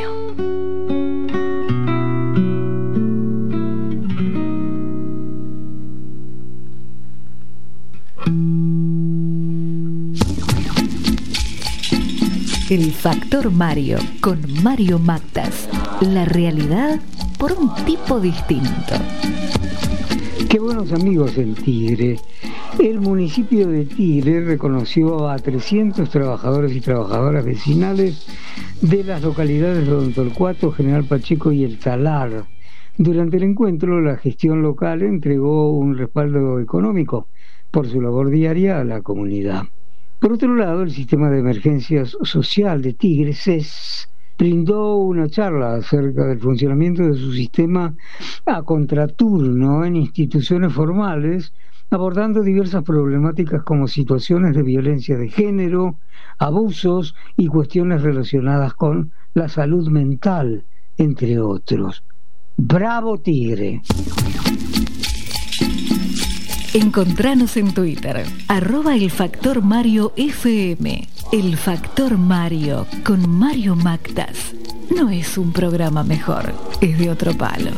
El Factor Mario, con Mario Mactas. La realidad por un tipo distinto. Qué buenos amigos en Tigre. El municipio de Tigre reconoció a trescientos trabajadores y trabajadoras vecinales de las localidades de Don Torcuato, General Pacheco y El Talar. Durante el encuentro, la gestión local entregó un respaldo económico por su labor diaria a la comunidad. Por otro lado, el Sistema de Emergencias Social de Tigre, S E S, brindó una charla acerca del funcionamiento de su sistema a contraturno en instituciones formales, abordando diversas problemáticas como situaciones de violencia de género, abusos y cuestiones relacionadas con la salud mental, entre otros. ¡Bravo, Tigre! Encontranos en Twitter, arroba el Factor Mario F M. El Factor Mario, con Mario Mactas. No es un programa mejor, es de otro palo.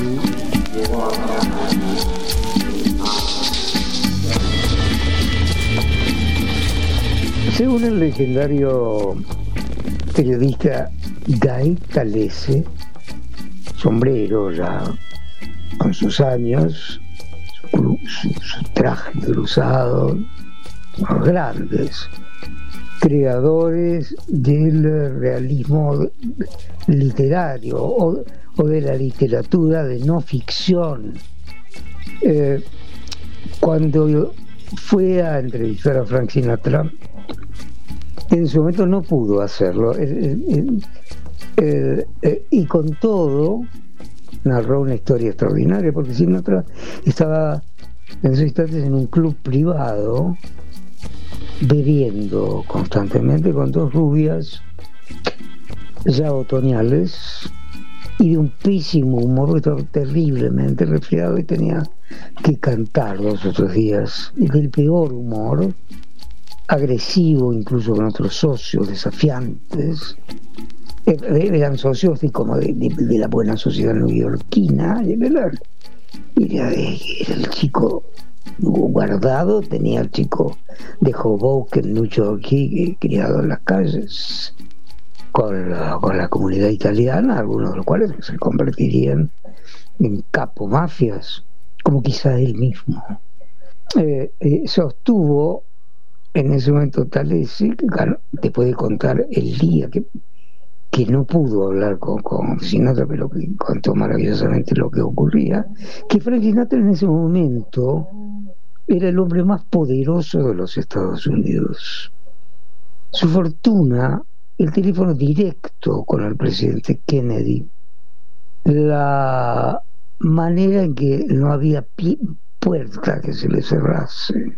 Según el legendario periodista Guy Talese, sombrero ya con sus años, su, su, su traje cruzado, los grandes creadores del realismo literario o, o de la literatura de no ficción. Eh, cuando fue a entrevistar a Frank Sinatra, en su momento no pudo hacerlo, eh, eh, eh, eh, y con todo narró una historia extraordinaria, porque Sinatra estaba en esos instantes en un club privado bebiendo constantemente con dos rubias ya otoñales y de un pésimo humor, estaba terriblemente resfriado y tenía que cantar los otros días, y del peor humor, agresivo incluso con otros socios, desafiantes. Eran socios de, como de, de, de la buena sociedad neoyorquina, era, era el chico guardado, tenía el chico de Hoboken, New York, criado en las calles con la, con la comunidad italiana, algunos de los cuales se convertirían en capo mafias, como quizá él mismo. Eh, eh, sostuvo en ese momento Talese, que te puede contar el día que, que no pudo hablar con, con Sinatra, pero que contó maravillosamente lo que ocurría, que Frank Sinatra en ese momento era el hombre más poderoso de los Estados Unidos. Su fortuna, el teléfono directo con el presidente Kennedy, la manera en que no había puerta que se le cerrase,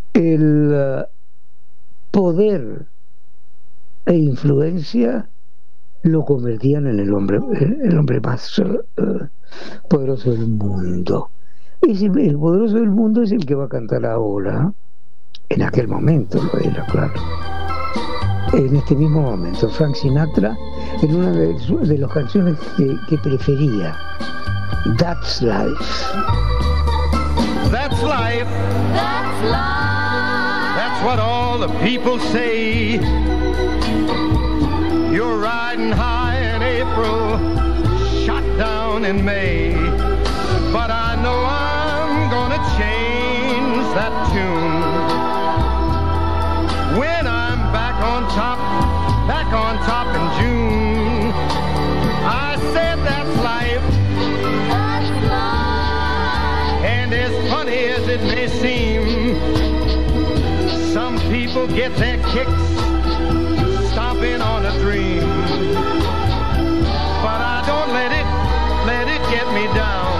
el poder e influencia lo convertían en el hombre, el hombre más uh, poderoso del mundo. Es el, el poderoso del mundo es el que va a cantar ahora. En aquel momento lo era, claro. En este mismo momento, Frank Sinatra, en una de, de las canciones que, que prefería, That's Life. That's life. That's life. That's what all the people say. You're riding high in April, shot down in May. But I know I'm gonna change that tune. When I'm back on top, back on top in June. I said that's life. That's life. And as funny as it may seem, some people get their kicks stomping on a dream. But I don't let it, let it get me down.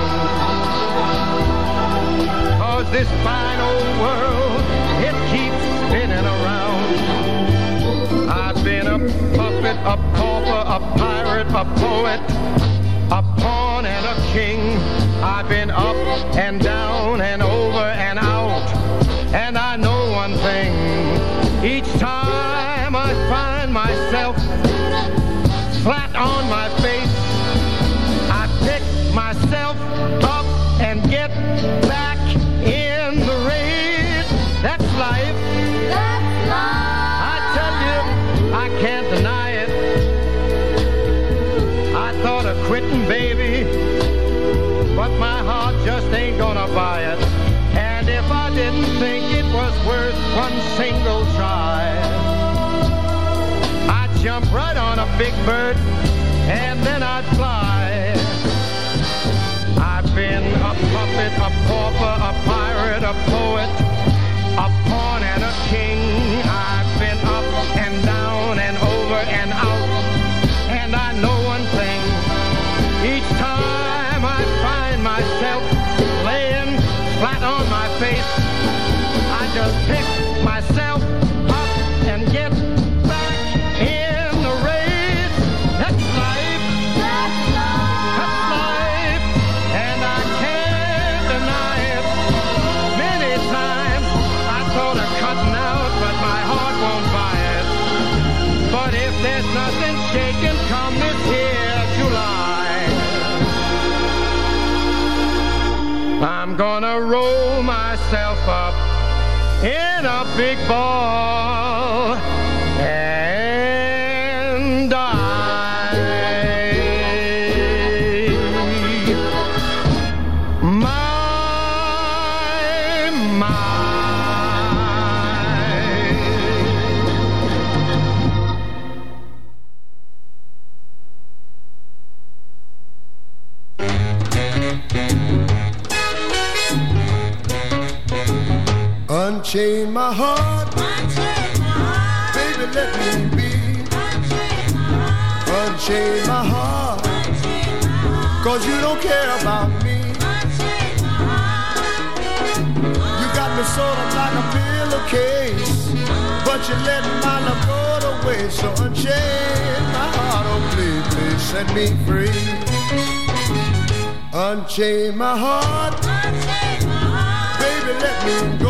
'Cause this fine old world, it keeps spinning around. I've been a puppet, a pauper, a pirate, a poet, a pawn and a king. I've been up and down and over and out. And I know one thing, each time I find myself flat on my face, I pick myself up and get back in the race. That's life. That's life. I tell you, I can't deny it. I thought of quitting, baby, but my heart just ain't gonna buy it. And if I didn't think it was worth one single try, I'd jump right on a big bird and then I'd fly. I've been a puppet, a pauper, a pirate, a poet, a pawn and a king. I've been up and down and over and out. And I know one thing, each time I find myself laying flat on my face, I just pick myself up and get back in the race. That's life. That's life. That's life. And I can't deny it. Many times I thought of cutting out, but my heart won't buy it. But if there's nothing shaking come this here July, I'm gonna roll myself up in a big ball and die. My, my. Unchain my heart, unchain my heart. Baby, let me be. Unchain my heart, unchain my heart. Unchain my heart. 'Cause you don't care about me. Unchain my heart. You got me sort of like a pillowcase, but you let my love go to waste. So unchain my heart, oh please, please set me free. Unchain my heart, unchain my heart. Baby, let me go.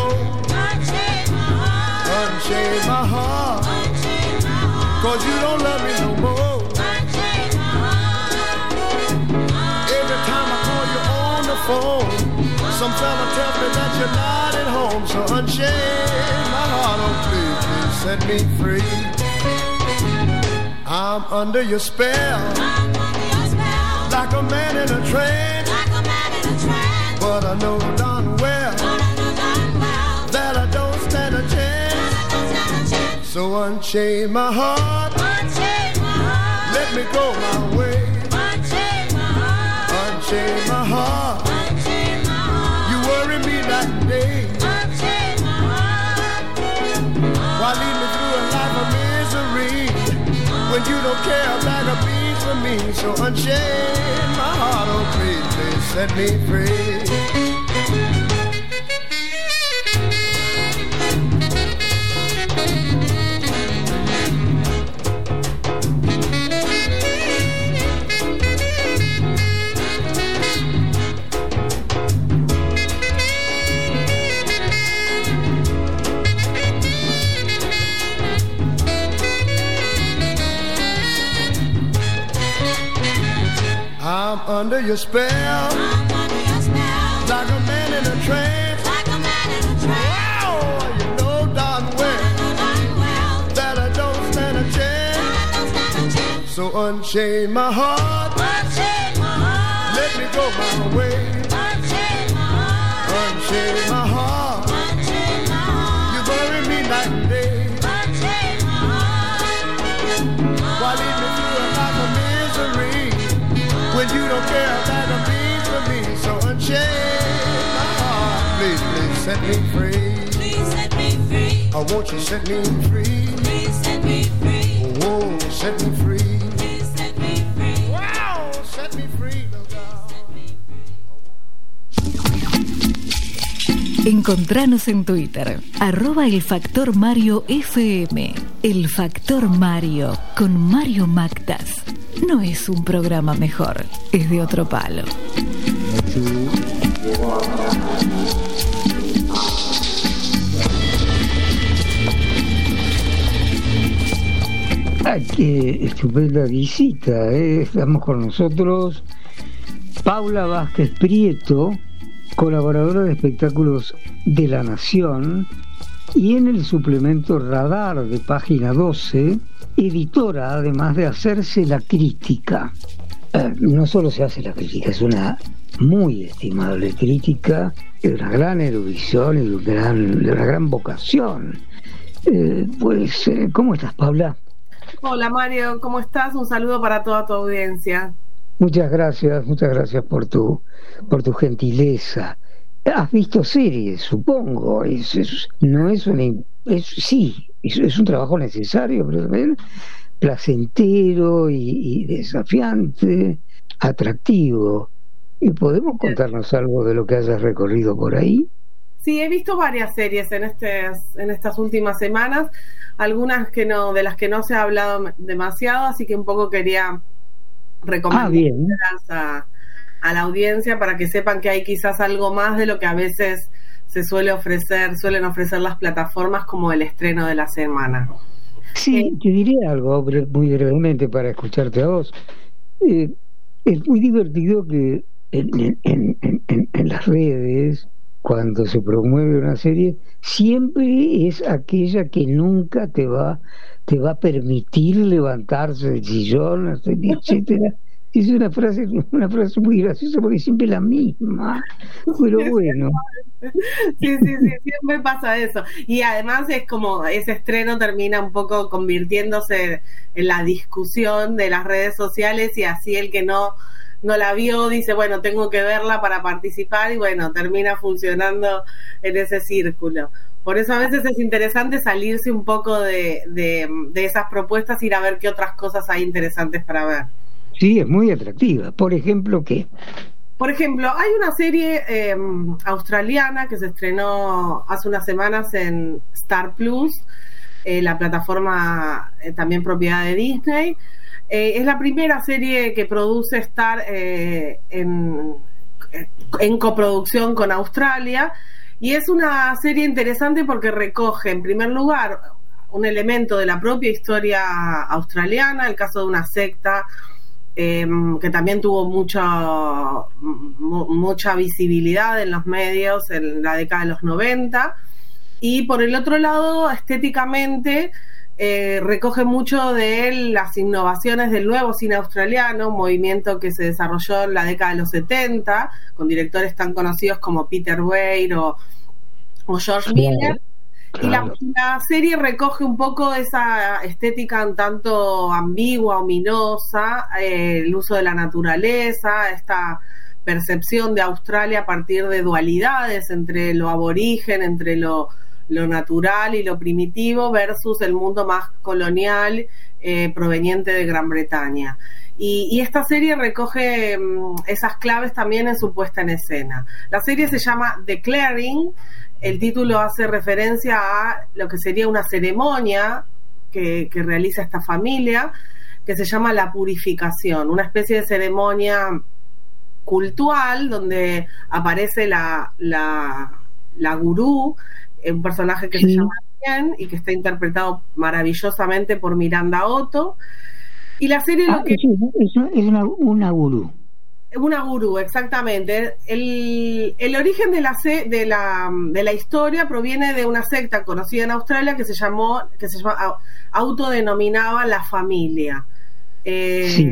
Unchain my heart, unchain my heart. 'Cause you don't love me no more. Unchain my heart. Every time I call you on the phone, some fella tells me that you're not at home. So unchain my heart, oh please, please set me free. I'm under your spell, I'm under your spell. Like a man in a trance, like a man in a trance. But I know darn well, but I know darn well that I don't stand a chance. So unchain my heart, unchain my heart. Let me go my way, unchain my heart. Unchain my heart, unchain my heart. You worry me that day, unchain my heart. Why lead me through a life of misery when you don't care a bag of beans for me? So unchain my heart, oh please, please set me free. I'm under your spell. I'm under your spell. Like a man in a trance. Like a man in a trance. Wow, you know darn well, darn well that I don't stand a chance. I don't stand a chance. So unchain my heart. Unchain my heart. Let me go my way. Unchain my heart. Unchain my heart. Unchain my heart. You bury me night and day. Unchain my heart. Why leave me through a life of misery when you don't care about a thing for me? So unchain my heart. Please, please set me free. Please set me free. Oh, won't you set me free? Please set me free. Oh, set me free. Please set me free. Wow, set me free, little girl. Encontranos en Twitter, arroba el Factor Mario F M. El Factor Mario, con Mario Mactas. No es un programa mejor, es de otro palo. Ah, qué estupenda visita, ¿eh? Estamos con nosotros Paula Vázquez Prieto, colaboradora de espectáculos de La Nación, y en el suplemento Radar de Página doce, editora, además de hacerse la crítica. Eh, no solo se hace la crítica, es una muy estimable crítica, de una gran erudición y de, un gran, de una gran vocación. Eh, pues, eh, ¿cómo estás, Paula? Hola, Mario, ¿cómo estás? Un saludo para toda tu audiencia. Muchas gracias, muchas gracias por tu por tu gentileza. Has visto series, supongo. Es, es, no es una, es, sí, es, es un trabajo necesario, pero también placentero y, y desafiante, atractivo. ¿Y podemos contarnos algo de lo que hayas recorrido por ahí? Sí, he visto varias series en este, en estas últimas semanas, algunas que no, de las que no se ha hablado demasiado, así que un poco quería recomendarlas ah, a, a la audiencia para que sepan que hay quizás algo más de lo que a veces se suele ofrecer, suelen ofrecer las plataformas como el estreno de la semana. Sí, eh, te diré algo muy brevemente para escucharte a vos. Eh, es muy divertido que en, en, en, en, en las redes, cuando se promueve una serie, siempre es aquella que nunca te va te va a permitir levantarse del sillón, etcétera. Es una frase una frase muy graciosa porque siempre es la misma, pero bueno. Sí, sí, sí, siempre pasa eso. Y además es como ese estreno termina un poco convirtiéndose en la discusión de las redes sociales, y así el que no no la vio dice, bueno, tengo que verla para participar, y bueno, termina funcionando en ese círculo. Por eso a veces es interesante salirse un poco de, de, de esas propuestas, ir a ver qué otras cosas hay interesantes para ver. Sí, es muy atractiva. Por ejemplo, ¿qué? Por ejemplo, hay una serie eh, australiana que se estrenó hace unas semanas en Star Plus, eh, la plataforma eh, también propiedad de Disney. Eh, es la primera serie que produce Star eh, en, en coproducción con Australia, y es una serie interesante porque recoge, en primer lugar, un elemento de la propia historia australiana, el caso de una secta eh, que también tuvo mucha, mu- mucha visibilidad en los medios en la década de los noventa, y por el otro lado, estéticamente, Eh, recoge mucho de las innovaciones del nuevo cine australiano, un movimiento que se desarrolló en la década de los setenta, con directores tan conocidos como Peter Weir o, o George Miller. Claro. Y la, la serie recoge un poco esa estética un tanto ambigua, ominosa, eh, el uso de la naturaleza, esta percepción de Australia a partir de dualidades entre lo aborigen, entre lo lo natural y lo primitivo versus el mundo más colonial eh, proveniente de Gran Bretaña. Y, y esta serie recoge um, esas claves también en su puesta en escena. La serie se llama The Clearing. El título hace referencia a lo que sería una ceremonia que, que realiza esta familia, que se llama la purificación, una especie de ceremonia cultural donde aparece la, la, la gurú, un personaje que sí. se llama Jen y que está interpretado maravillosamente por Miranda Otto. Y la serie ah, lo que es, es, es una, una gurú. Una gurú, exactamente. El, el origen de la, de, la, de la historia proviene de una secta conocida en Australia que se llamó, que se llama, autodenominaba La Familia. Eh, sí.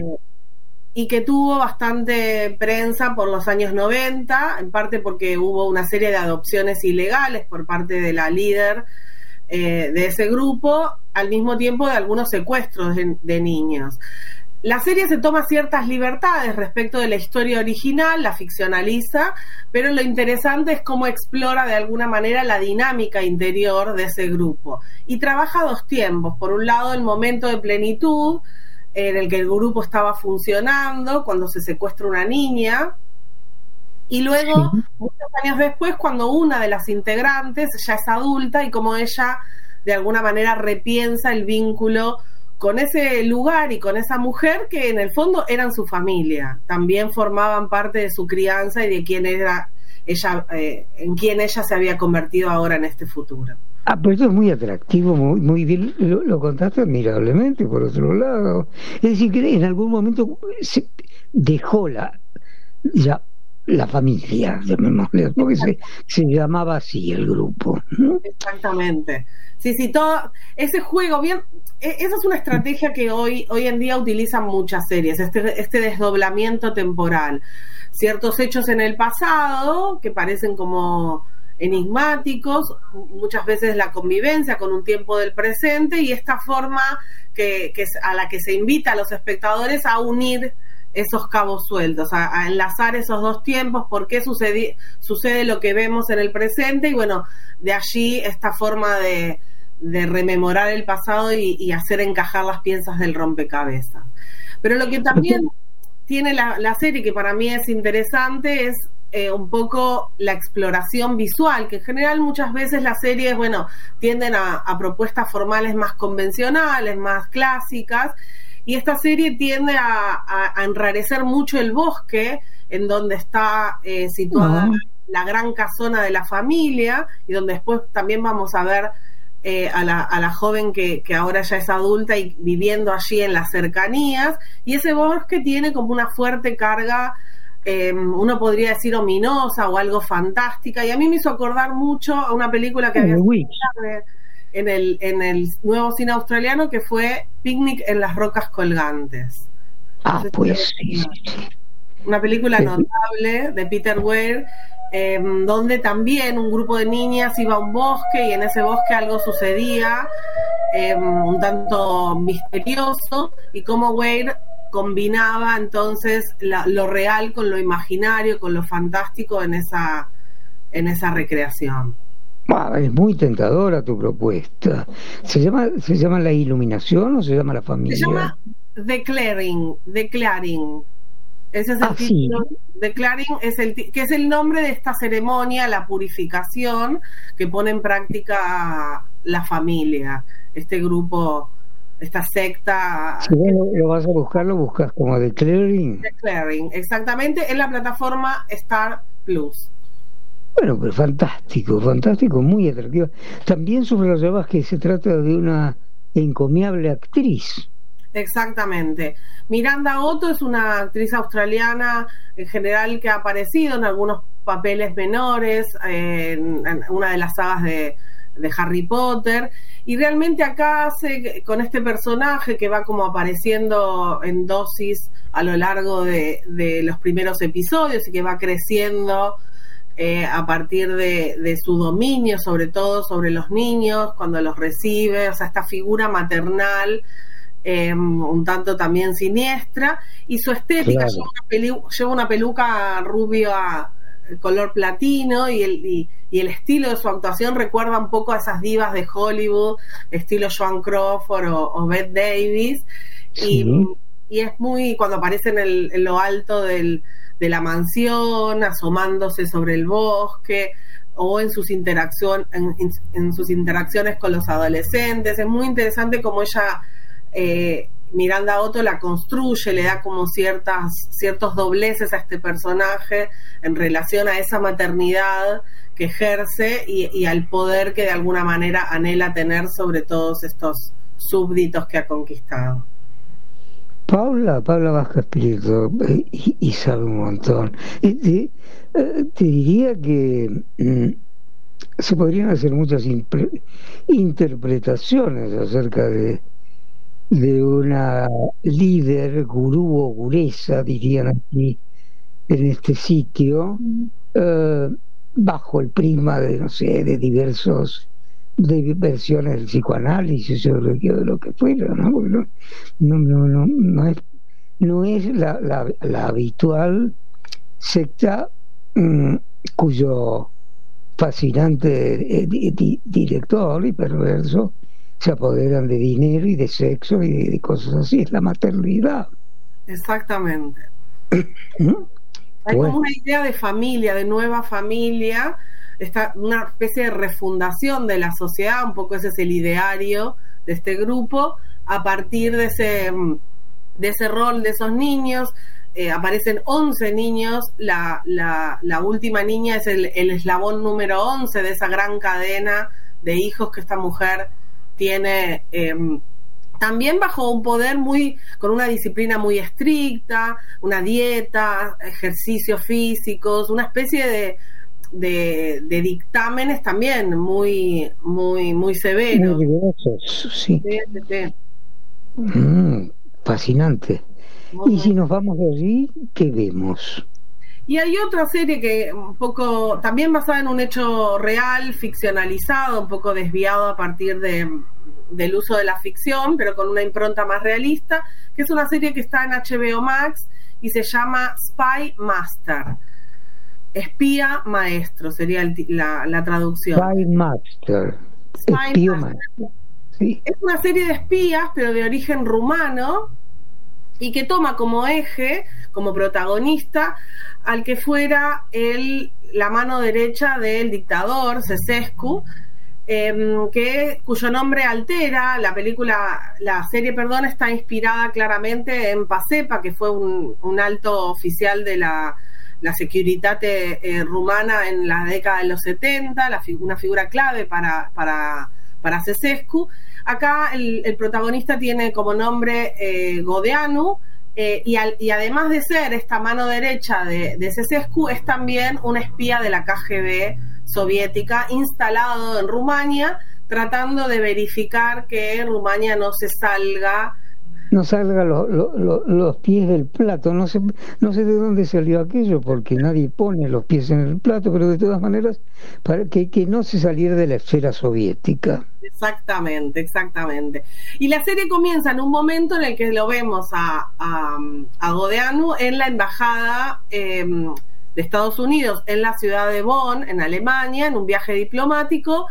Y que tuvo bastante prensa por los años noventa, en parte porque hubo una serie de adopciones ilegales por parte de la líder eh, de ese grupo, al mismo tiempo de algunos secuestros de, de niños. La serie se toma ciertas libertades respecto de la historia original, la ficcionaliza, pero lo interesante es cómo explora de alguna manera la dinámica interior de ese grupo. Y trabaja dos tiempos. Por un lado, el momento de plenitud, en el que el grupo estaba funcionando, cuando se secuestra una niña, y luego, sí. muchos años después, cuando una de las integrantes ya es adulta y como ella de alguna manera repiensa el vínculo con ese lugar y con esa mujer que en el fondo eran su familia, también formaban parte de su crianza y de quién era ella, eh, en quién ella se había convertido ahora en este futuro. Ah, pero eso es muy atractivo, muy, muy bien, lo, lo contaste admirablemente, por otro lado. Es decir, que en algún momento se dejó la, ya, la familia, llamémosle, porque se, se llamaba así el grupo, ¿no? Exactamente. Sí, sí, todo ese juego, bien, esa es una estrategia que hoy, hoy en día utilizan muchas series, este, este desdoblamiento temporal. Ciertos hechos en el pasado que parecen como enigmáticos, muchas veces la convivencia con un tiempo del presente y esta forma que, que a la que se invita a los espectadores a unir esos cabos sueltos, a, a enlazar esos dos tiempos, por qué sucede, sucede lo que vemos en el presente, y bueno, de allí esta forma de, de rememorar el pasado y, y hacer encajar las piezas del rompecabezas. Pero lo que también tiene la, la serie, que para mí es interesante, es eh, un poco la exploración visual, que en general muchas veces las series, bueno, tienden a, a propuestas formales más convencionales, más clásicas, y esta serie tiende a, a, a enrarecer mucho el bosque en donde está eh, situada uh-huh. la gran casona de la familia, y donde después también vamos a ver eh, a, la, a la joven que, que ahora ya es adulta y viviendo allí en las cercanías, y ese bosque tiene como una fuerte carga, eh, uno podría decir ominosa o algo fantástica, y a mí me hizo acordar mucho a una película que había en el, en el nuevo cine australiano, que fue Picnic en las Rocas Colgantes. Ah, Entonces, pues sí, sí, sí. Una película sí. notable de Peter Weir, eh, donde también un grupo de niñas iba a un bosque y en ese bosque algo sucedía, eh, un tanto misterioso, y cómo Weir combinaba entonces la, lo real con lo imaginario, con lo fantástico en esa, en esa recreación. Ah, es muy tentadora tu propuesta. ¿Se llama, se llama La Iluminación o se llama La Familia? Se llama The Clearing, The Clearing. Ese es el ah, título. Sí. The Clearing es el que es el nombre de esta ceremonia, la purificación que pone en práctica la familia, este grupo, esta secta. Si vos lo, lo vas a buscar, lo buscas como The Clearing. The Clearing, exactamente, en la plataforma Star Plus. Bueno, pero fantástico, fantástico, muy atractivo. También subrayabas que se trata de una encomiable actriz. Exactamente. Miranda Otto es una actriz australiana en general que ha aparecido en algunos papeles menores, eh, en, en una de las sagas de, de Harry Potter, y realmente acá hace con este personaje que va como apareciendo en dosis a lo largo de, de los primeros episodios y que va creciendo Eh, a partir de, de su dominio, sobre todo sobre los niños, cuando los recibe, o sea, esta figura maternal eh, un tanto también siniestra, y su estética, claro. lleva, una pelu- lleva una peluca rubia color platino, y el, y, y el estilo de su actuación recuerda un poco a esas divas de Hollywood, estilo Joan Crawford o, o Bette Davis, sí. y, y es muy, cuando aparece en, el, en lo alto del de la mansión, asomándose sobre el bosque, o en sus interacción, en, en sus interacciones con los adolescentes. Es muy interesante cómo ella, eh, Miranda Otto, la construye, le da como ciertas, ciertos dobleces a este personaje en relación a esa maternidad que ejerce y, y al poder que de alguna manera anhela tener sobre todos estos súbditos que ha conquistado. Paula, Paula Vázquez Prieto, eh, y, y sabe un montón. Eh, te, eh, te diría que mm, se podrían hacer muchas impre- interpretaciones acerca de, de una líder, gurú o guresa, dirían aquí en este sitio, eh, bajo el prisma de, no sé, de diversos de versiones del psicoanálisis o de lo, de lo que fuera, ¿no? Porque no, no, no, no, no es, no es la, la, la habitual secta mmm, cuyo fascinante eh, di, di, director y perverso se apoderan de dinero y de sexo y de, de cosas así. Es la maternidad. Exactamente. ¿No? Hay Bueno. como una idea de familia, de nueva familia, está una especie de refundación de la sociedad, un poco ese es el ideario de este grupo, a partir de ese, de ese rol de esos niños. Eh, aparecen once niños, la, la, la última niña es el, el eslabón número once de esa gran cadena de hijos que esta mujer tiene, eh, también bajo un poder muy, con una disciplina muy estricta, una dieta, ejercicios físicos, una especie de, de, de dictámenes también muy, muy, muy severos. Muy rigurosos, sí. Sí, sí, sí. Mm, fascinante. Y si nos vamos de allí, ¿qué vemos? Y hay otra serie que un poco, también basada en un hecho real, ficcionalizado, un poco desviado a partir de, del uso de la ficción, pero con una impronta más realista, que es una serie que está en H B O Max y se llama Spy Master. Espía maestro sería el, la, la traducción. Spy Master. Spy Espía Master. maestro. Sí. Es una serie de espías, pero de origen rumano, y que toma como eje, como protagonista, al que fuera el, la mano derecha del dictador, Ceausescu, eh, que, cuyo nombre altera. La película, la serie, perdón, está inspirada claramente en Pacepa, que fue un, un alto oficial de la, la Securitate eh, rumana en la década de los setenta, la, una figura clave para, para, para Ceausescu. Acá el, el protagonista tiene como nombre eh, Godeanu, eh, y, al, y además de ser esta mano derecha de, de Ceausescu, es también un espía de la K G B soviética instalado en Rumania, tratando de verificar que Rumania no se salga No salga lo, lo, lo, los pies del plato. No sé, no sé de dónde salió aquello, porque nadie pone los pies en el plato, pero de todas maneras, para que, que no se saliera de la esfera soviética. Exactamente, exactamente. Y la serie comienza en un momento en el que lo vemos a, a, a Godeanu en la embajada eh, de Estados Unidos en la ciudad de Bonn, en Alemania, en un viaje diplomático,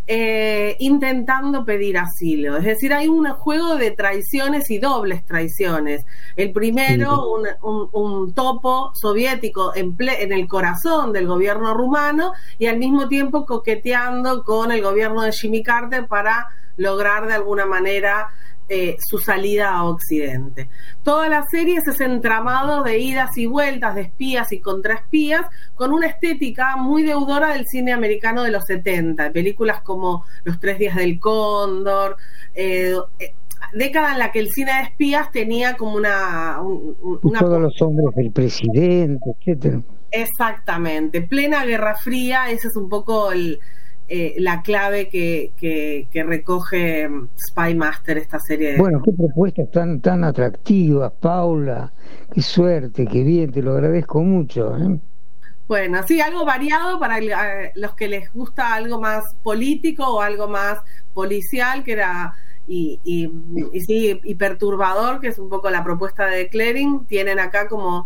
eh, intentando pedir asilo. Es decir, hay un juego de traiciones y dobles traiciones. El primero, un, un, un topo soviético en, ple, en el corazón del gobierno rumano, y al mismo tiempo coqueteando con el gobierno de Jimmy Carter para lograr de alguna manera eh, su salida a Occidente. Toda la serie es ese entramado de idas y vueltas, de espías y contraespías, con una estética muy deudora del cine americano de los setenta, películas como Los Tres Días del Cóndor, eh, eh, década en la que el cine de espías tenía como una... Un, una todos los hombres del presidente, etcétera. Exactamente, plena Guerra Fría. Ese es un poco el, eh, la clave que, que, que recoge Spy Master, esta serie. Bueno, qué propuestas tan tan atractivas, Paula. Qué suerte, qué bien, te lo agradezco mucho, ¿eh? Bueno, sí, algo variado para el, los que les gusta algo más político o algo más policial, que era y, y, y sí, y perturbador, que es un poco la propuesta de Clarín. Tienen acá como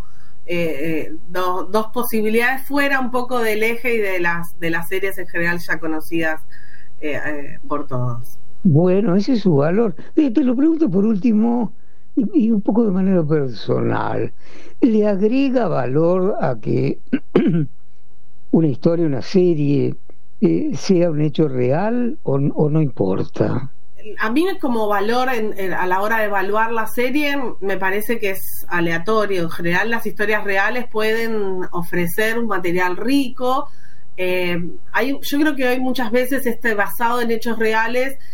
eh, eh, do, dos posibilidades fuera un poco del eje y de las de las series en general ya conocidas eh, eh, por todos. Bueno, ese es su valor. Eh, te lo pregunto por último, y, y un poco de manera personal. ¿Le agrega valor a que una historia, una serie, eh, sea un hecho real o, o no importa? A mí como valor en, en, a la hora de evaluar la serie me parece que es aleatorio. En general las historias reales pueden ofrecer un material rico. Eh, hay, yo creo que hoy muchas veces este basado en hechos reales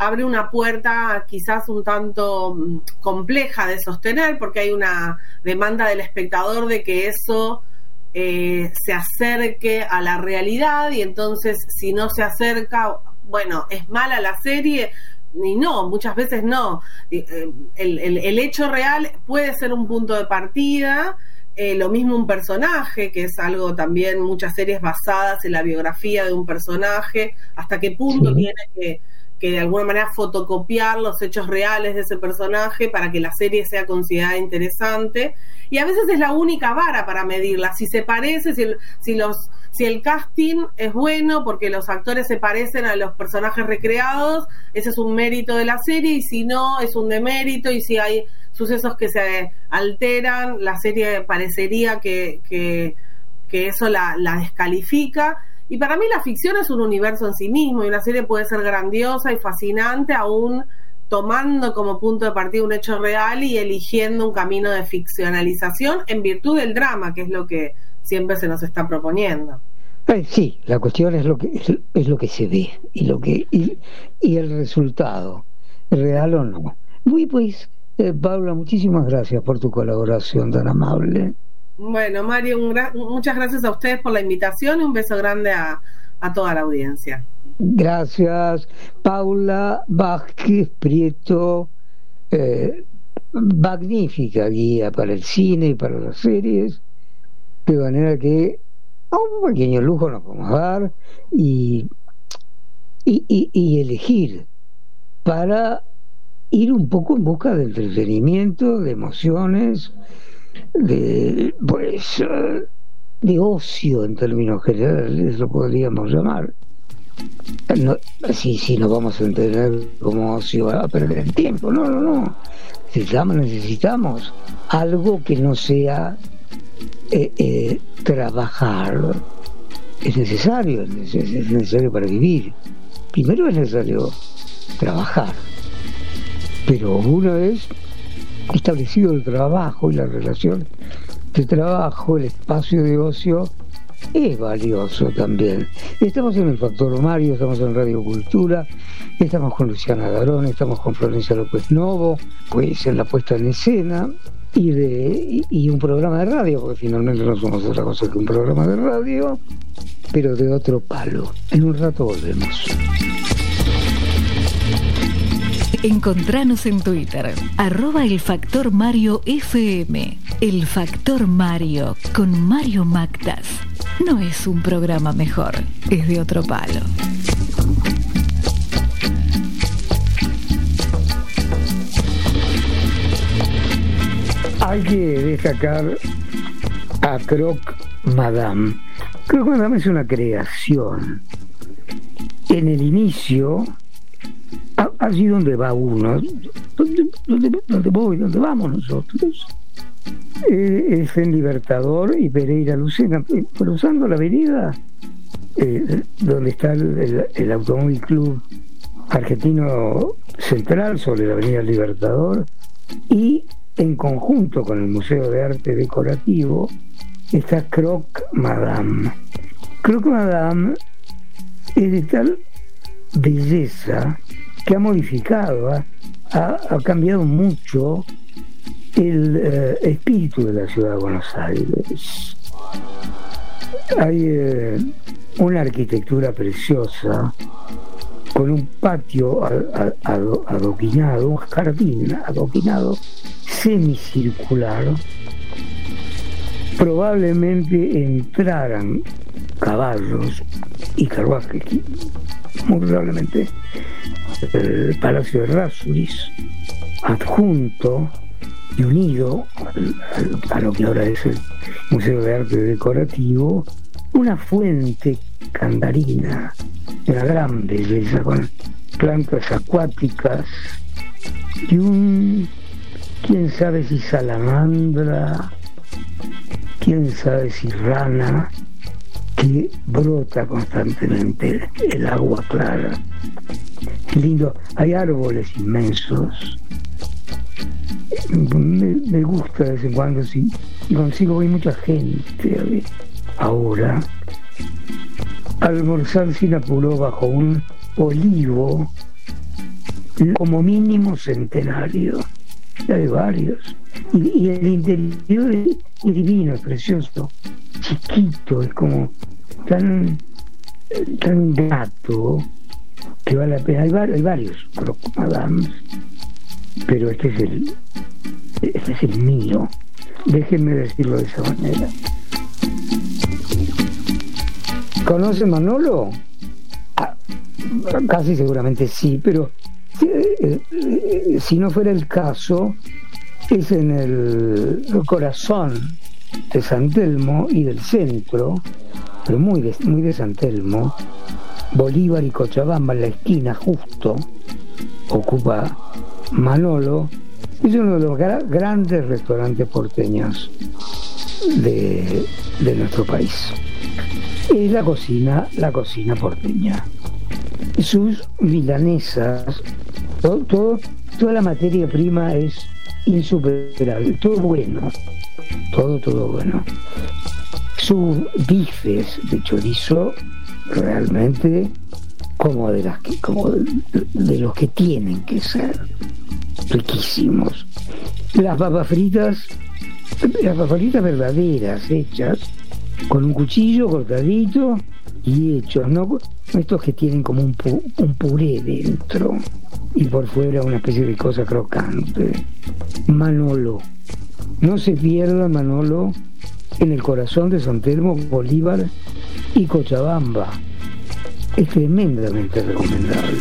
abre una puerta quizás un tanto compleja de sostener, porque hay una demanda del espectador de que eso eh, se acerque a la realidad, y entonces si no se acerca, bueno, es mala la serie. Y no, muchas veces no. El, el, el hecho real puede ser un punto de partida. Eh, lo mismo un personaje, que es algo también, muchas series basadas en la biografía de un personaje, hasta qué punto sí. tiene que, que de alguna manera fotocopiar los hechos reales de ese personaje para que la serie sea considerada interesante. Y a veces es la única vara para medirla, si se parece, si el, si los si el casting es bueno porque los actores se parecen a los personajes recreados, ese es un mérito de la serie, y si no, es un demérito. Y si hay sucesos que se alteran, la serie parecería que, que, que eso la, la descalifica. Y para mí la ficción es un universo en sí mismo, y una serie puede ser grandiosa y fascinante aún tomando como punto de partida un hecho real y eligiendo un camino de ficcionalización en virtud del drama, que es lo que siempre se nos está proponiendo. Eh, sí, la cuestión es lo que es, es lo que se ve y lo que y, y el resultado, real o no. Muy pues, eh, Paula, muchísimas gracias por tu colaboración tan amable. Bueno, Mario, un gra- muchas gracias a ustedes por la invitación y un beso grande a, a toda la audiencia. Gracias, Paula Vázquez Prieto, eh, magnífica guía para el cine y para las series, de manera que a un pequeño lujo nos vamos a dar y, y, y, y elegir para ir un poco en busca de entretenimiento, de emociones, de pues de ocio en términos generales, lo podríamos llamar. No, sí, sí, nos vamos a entender como ocio a perder el tiempo. No, no, no. Necesitamos, necesitamos algo que no sea eh, eh, trabajar. Es necesario, es, es necesario para vivir. Primero es necesario trabajar, pero una vez establecido el trabajo y la relación de trabajo, el espacio de ocio es valioso también. Estamos en el Factor Mario, estamos en Radio Cultura, estamos con Luciana Garón, estamos con Florencia López Novo, pues en la puesta en escena y de y, y un programa de radio, porque finalmente no somos otra cosa que un programa de radio, pero de otro palo. En un rato volvemos. Encontranos en Twitter, arroba el Factor Mario F M. El Factor Mario, con Mario Mactas. No es un programa mejor, es de otro palo. Hay que destacar a Croc Madame. Croc Madame es una creación. En el inicio, allí donde va uno, donde, donde, donde voy, donde vamos nosotros, eh, es en Libertador y Pereira Lucena, cruzando la avenida eh, donde está el, el, el Automóvil Club Argentino Central, sobre la avenida Libertador, y en conjunto con el Museo de Arte Decorativo está Croc Madame. Croc Madame es de tal belleza que ha modificado, ha, ha, ha cambiado mucho el eh, espíritu de la ciudad de Buenos Aires. Hay eh, una arquitectura preciosa con un patio ad, ad, adoquinado, un jardín adoquinado semicircular. Probablemente entraran caballos y carruajes, muy probablemente el Palacio de Rássuris, adjunto y unido al, al, a lo que ahora es el Museo de Arte Decorativo, una fuente candarina de una gran belleza con plantas acuáticas y un, quién sabe si salamandra, quién sabe si rana, que brota constantemente el agua clara. Lindo, hay árboles inmensos. Me, me gusta de vez en cuando, si consigo ver mucha gente a ver, ahora almorzar sin apuro bajo un olivo como mínimo centenario. Hay varios. Y, y el interior es, es divino, es precioso, chiquito, es como tan, tan gato que vale la pena. Hay, var, hay varios Croque-Madames, pero este es el este es el mío. Déjenme decirlo de esa manera. ¿Conoce Manolo? Ah, casi seguramente sí, pero si, eh, eh, si no fuera el caso, es en el, el corazón de San Telmo y del centro, pero muy de, muy de San Telmo, Bolívar y Cochabamba, en la esquina justo, ocupa Manolo. Es uno de los gra- grandes restaurantes porteños de, de nuestro país. Es la cocina, la cocina porteña. Sus milanesas, todo, todo, toda la materia prima es insuperable, todo bueno, todo, todo bueno. Sus bifes de chorizo realmente como de las que, como de, de los que tienen que ser, riquísimos. Las papas fritas, las papas fritas verdaderas, hechas con un cuchillo cortadito y hechos, no estos que tienen como un, pu- un puré dentro y por fuera una especie de cosa crocante. Manolo, no se pierda Manolo, en el corazón de San Telmo, Bolívar y Cochabamba. Es tremendamente recomendable.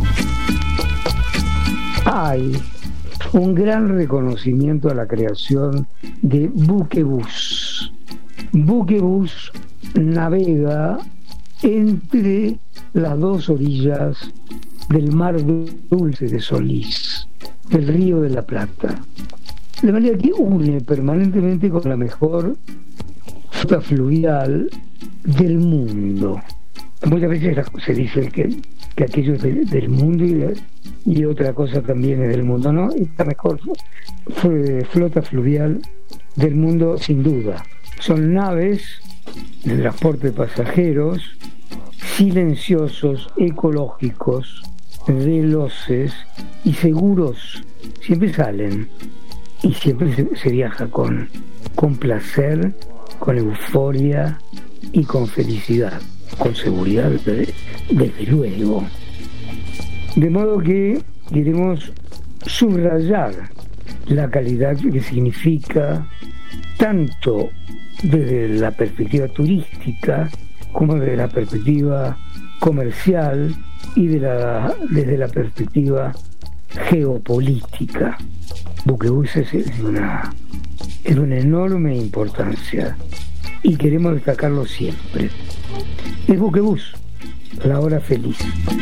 Hay un gran reconocimiento a la creación de Buquebus. Buquebus navega entre las dos orillas del mar dulce de Solís, del río de la Plata, de manera que une permanentemente con la mejor flota fluvial del mundo. Muchas veces se dice que, que aquello es de, del mundo y, de, y otra cosa también es del mundo, ¿no? Esta mejor fue flota fluvial del mundo, sin duda. Son naves de transporte de pasajeros, silenciosos, ecológicos, veloces y seguros. Siempre salen y siempre se, se viaja con, con placer, con euforia y con felicidad, con seguridad, desde, desde luego. De modo que queremos subrayar la calidad que significa, tanto desde la perspectiva turística como desde la perspectiva comercial y de la, desde la perspectiva geopolítica. Buquebus es, es una es una enorme importancia y queremos destacarlo siempre. Es Buquebus, la hora feliz.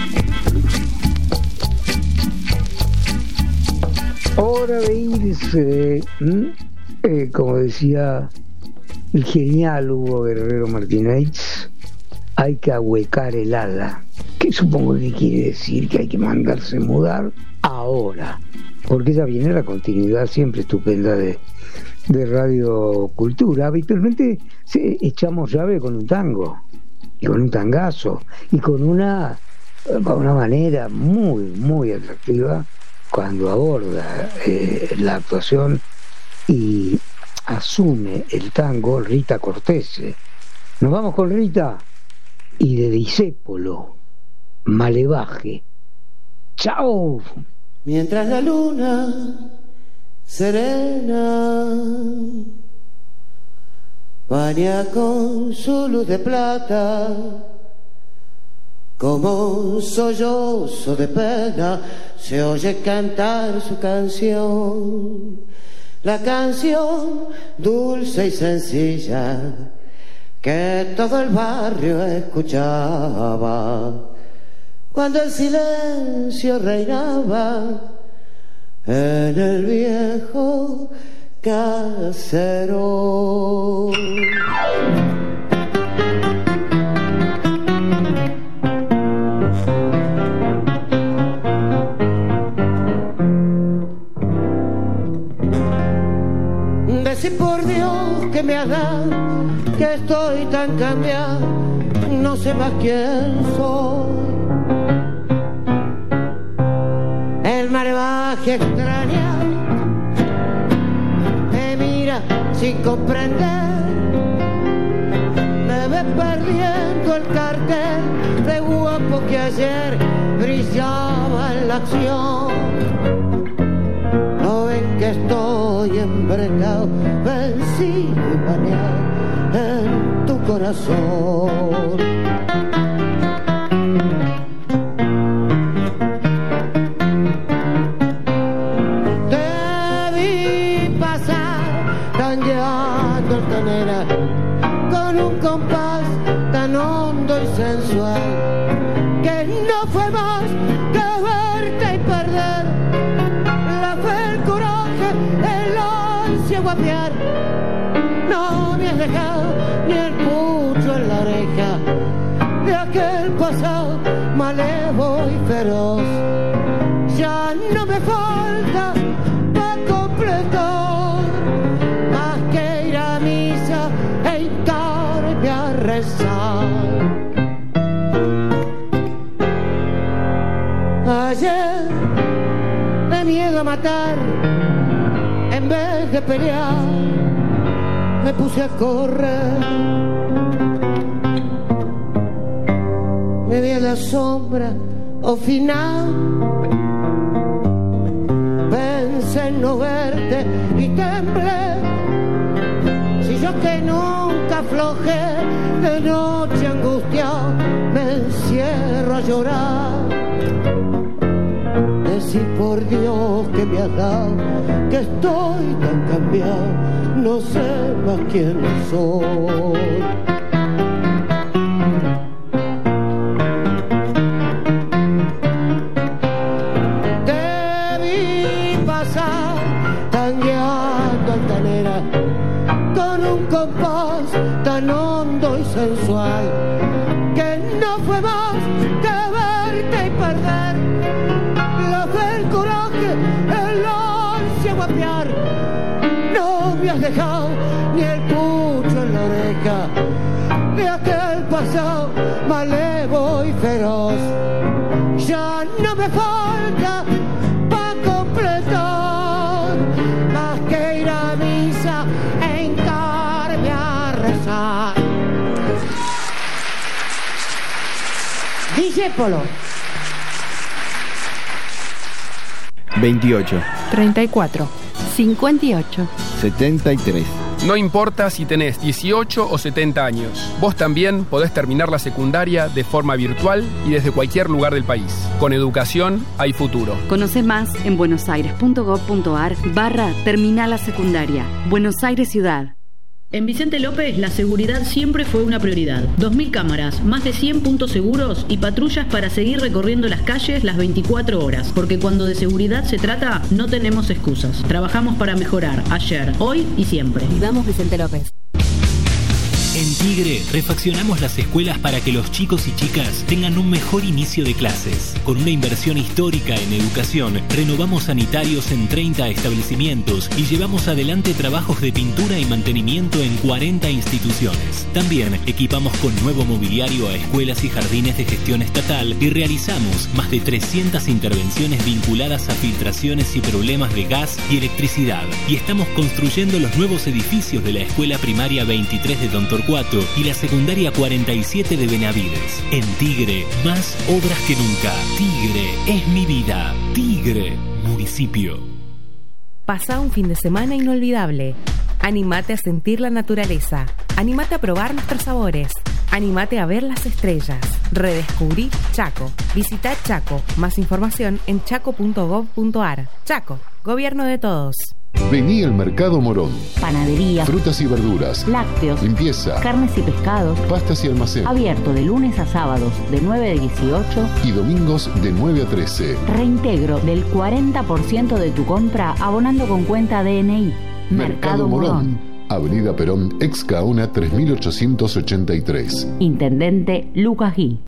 Hora de irse, eh, como decía el genial Hugo Guerrero Martínez, hay que ahuecar el ala, que supongo que quiere decir que hay que mandarse mudar ahora, porque ya viene la continuidad siempre estupenda de, de Radio Cultura. Habitualmente echamos llave con un tango, y con un tangazo, y con una, con una manera muy, muy atractiva cuando aborda eh, la actuación y asume el tango Rita Cortese. Nos vamos con Rita y de Discépolo, Malevaje. ¡Chao! Mientras la luna serena baña con su luz de plata, como un sollozo de pena se oye cantar su canción, la canción dulce y sencilla que todo el barrio escuchaba cuando el silencio reinaba en el viejo caserón. Decí por Dios que me haga, que estoy tan cambiado, no sé más quién soy. el brebaje extraña me mira sin comprender, me ve perdiendo el cartel de guapo que ayer brillaba en la acción. No ven que estoy embregado, vencido y bañado en tu corazón. Te vi pasar tangueando altanera con un compás tan hondo y sensual que no fue más que verte y perder la fe, el coraje, el ansia guapear. No me has dejado ni el pucho en la oreja de aquel pasado malevo y feroz. Ya no me falta para completar más que ir a misa e hincarme a rezar. Ayer, de miedo a matar, en vez de pelear, me puse a correr. Me vi a la sombra o final, pensé en no verte y temblé. Si yo que nunca aflojé, de noche angustiado me encierro a llorar. Decir por Dios que me has dado, que estoy tan cambiado, no sé más quién soy. Te vi pasar tangueando altanera con un compás tan hondo y sensual que no fue más que verte y perder la fe, el coraje, el ansia guapear. No me has dejado ni el pucho en la oreja de aquel pasado malevo y feroz. Ya no me falta para completar más que ir a misa e hincarme a rezar. Discépolo. veintiocho, treinta y cuatro, cincuenta y ocho, setenta y tres. No importa si tenés dieciocho o setenta años, vos también podés terminar la secundaria de forma virtual y desde cualquier lugar del país. Con educación hay futuro. Conoce más en buenosaires.gov.ar barra terminal la secundaria. Buenos Aires Ciudad. En Vicente López, la seguridad siempre fue una prioridad. dos mil cámaras, más de cien puntos seguros y patrullas para seguir recorriendo las calles las veinticuatro horas. Porque cuando de seguridad se trata, no tenemos excusas. Trabajamos para mejorar, ayer, hoy y siempre. Vivamos Vicente López. En Tigre, refaccionamos las escuelas para que los chicos y chicas tengan un mejor inicio de clases. Con una inversión histórica en educación, renovamos sanitarios en treinta establecimientos y llevamos adelante trabajos de pintura y mantenimiento en cuarenta instituciones. También equipamos con nuevo mobiliario a escuelas y jardines de gestión estatal y realizamos más de trescientas intervenciones vinculadas a filtraciones y problemas de gas y electricidad. Y estamos construyendo los nuevos edificios de la Escuela Primaria veintitrés de Don Torcuato y la secundaria cuarenta y siete de Benavides. En Tigre, más obras que nunca. Tigre es mi vida. Tigre, municipio. Pasá un fin de semana inolvidable. Animate a sentir la naturaleza. Animate a probar nuestros sabores. Animate a ver las estrellas. Redescubrí Chaco. Visita Chaco. Más información en chaco punto gov punto ar. Chaco, gobierno de todos. Vení al Mercado Morón. Panadería, Frutas y verduras, lácteos, limpieza, carnes y pescados, pastas y almacén. Abierto de lunes a sábados de nueve a dieciocho y domingos de nueve a trece. Reintegro del cuarenta por ciento de tu compra abonando con cuenta D N I. Mercado Morón. Avenida Perón, ex Caona tres mil ochocientos ochenta y tres. Intendente Lucas Gui.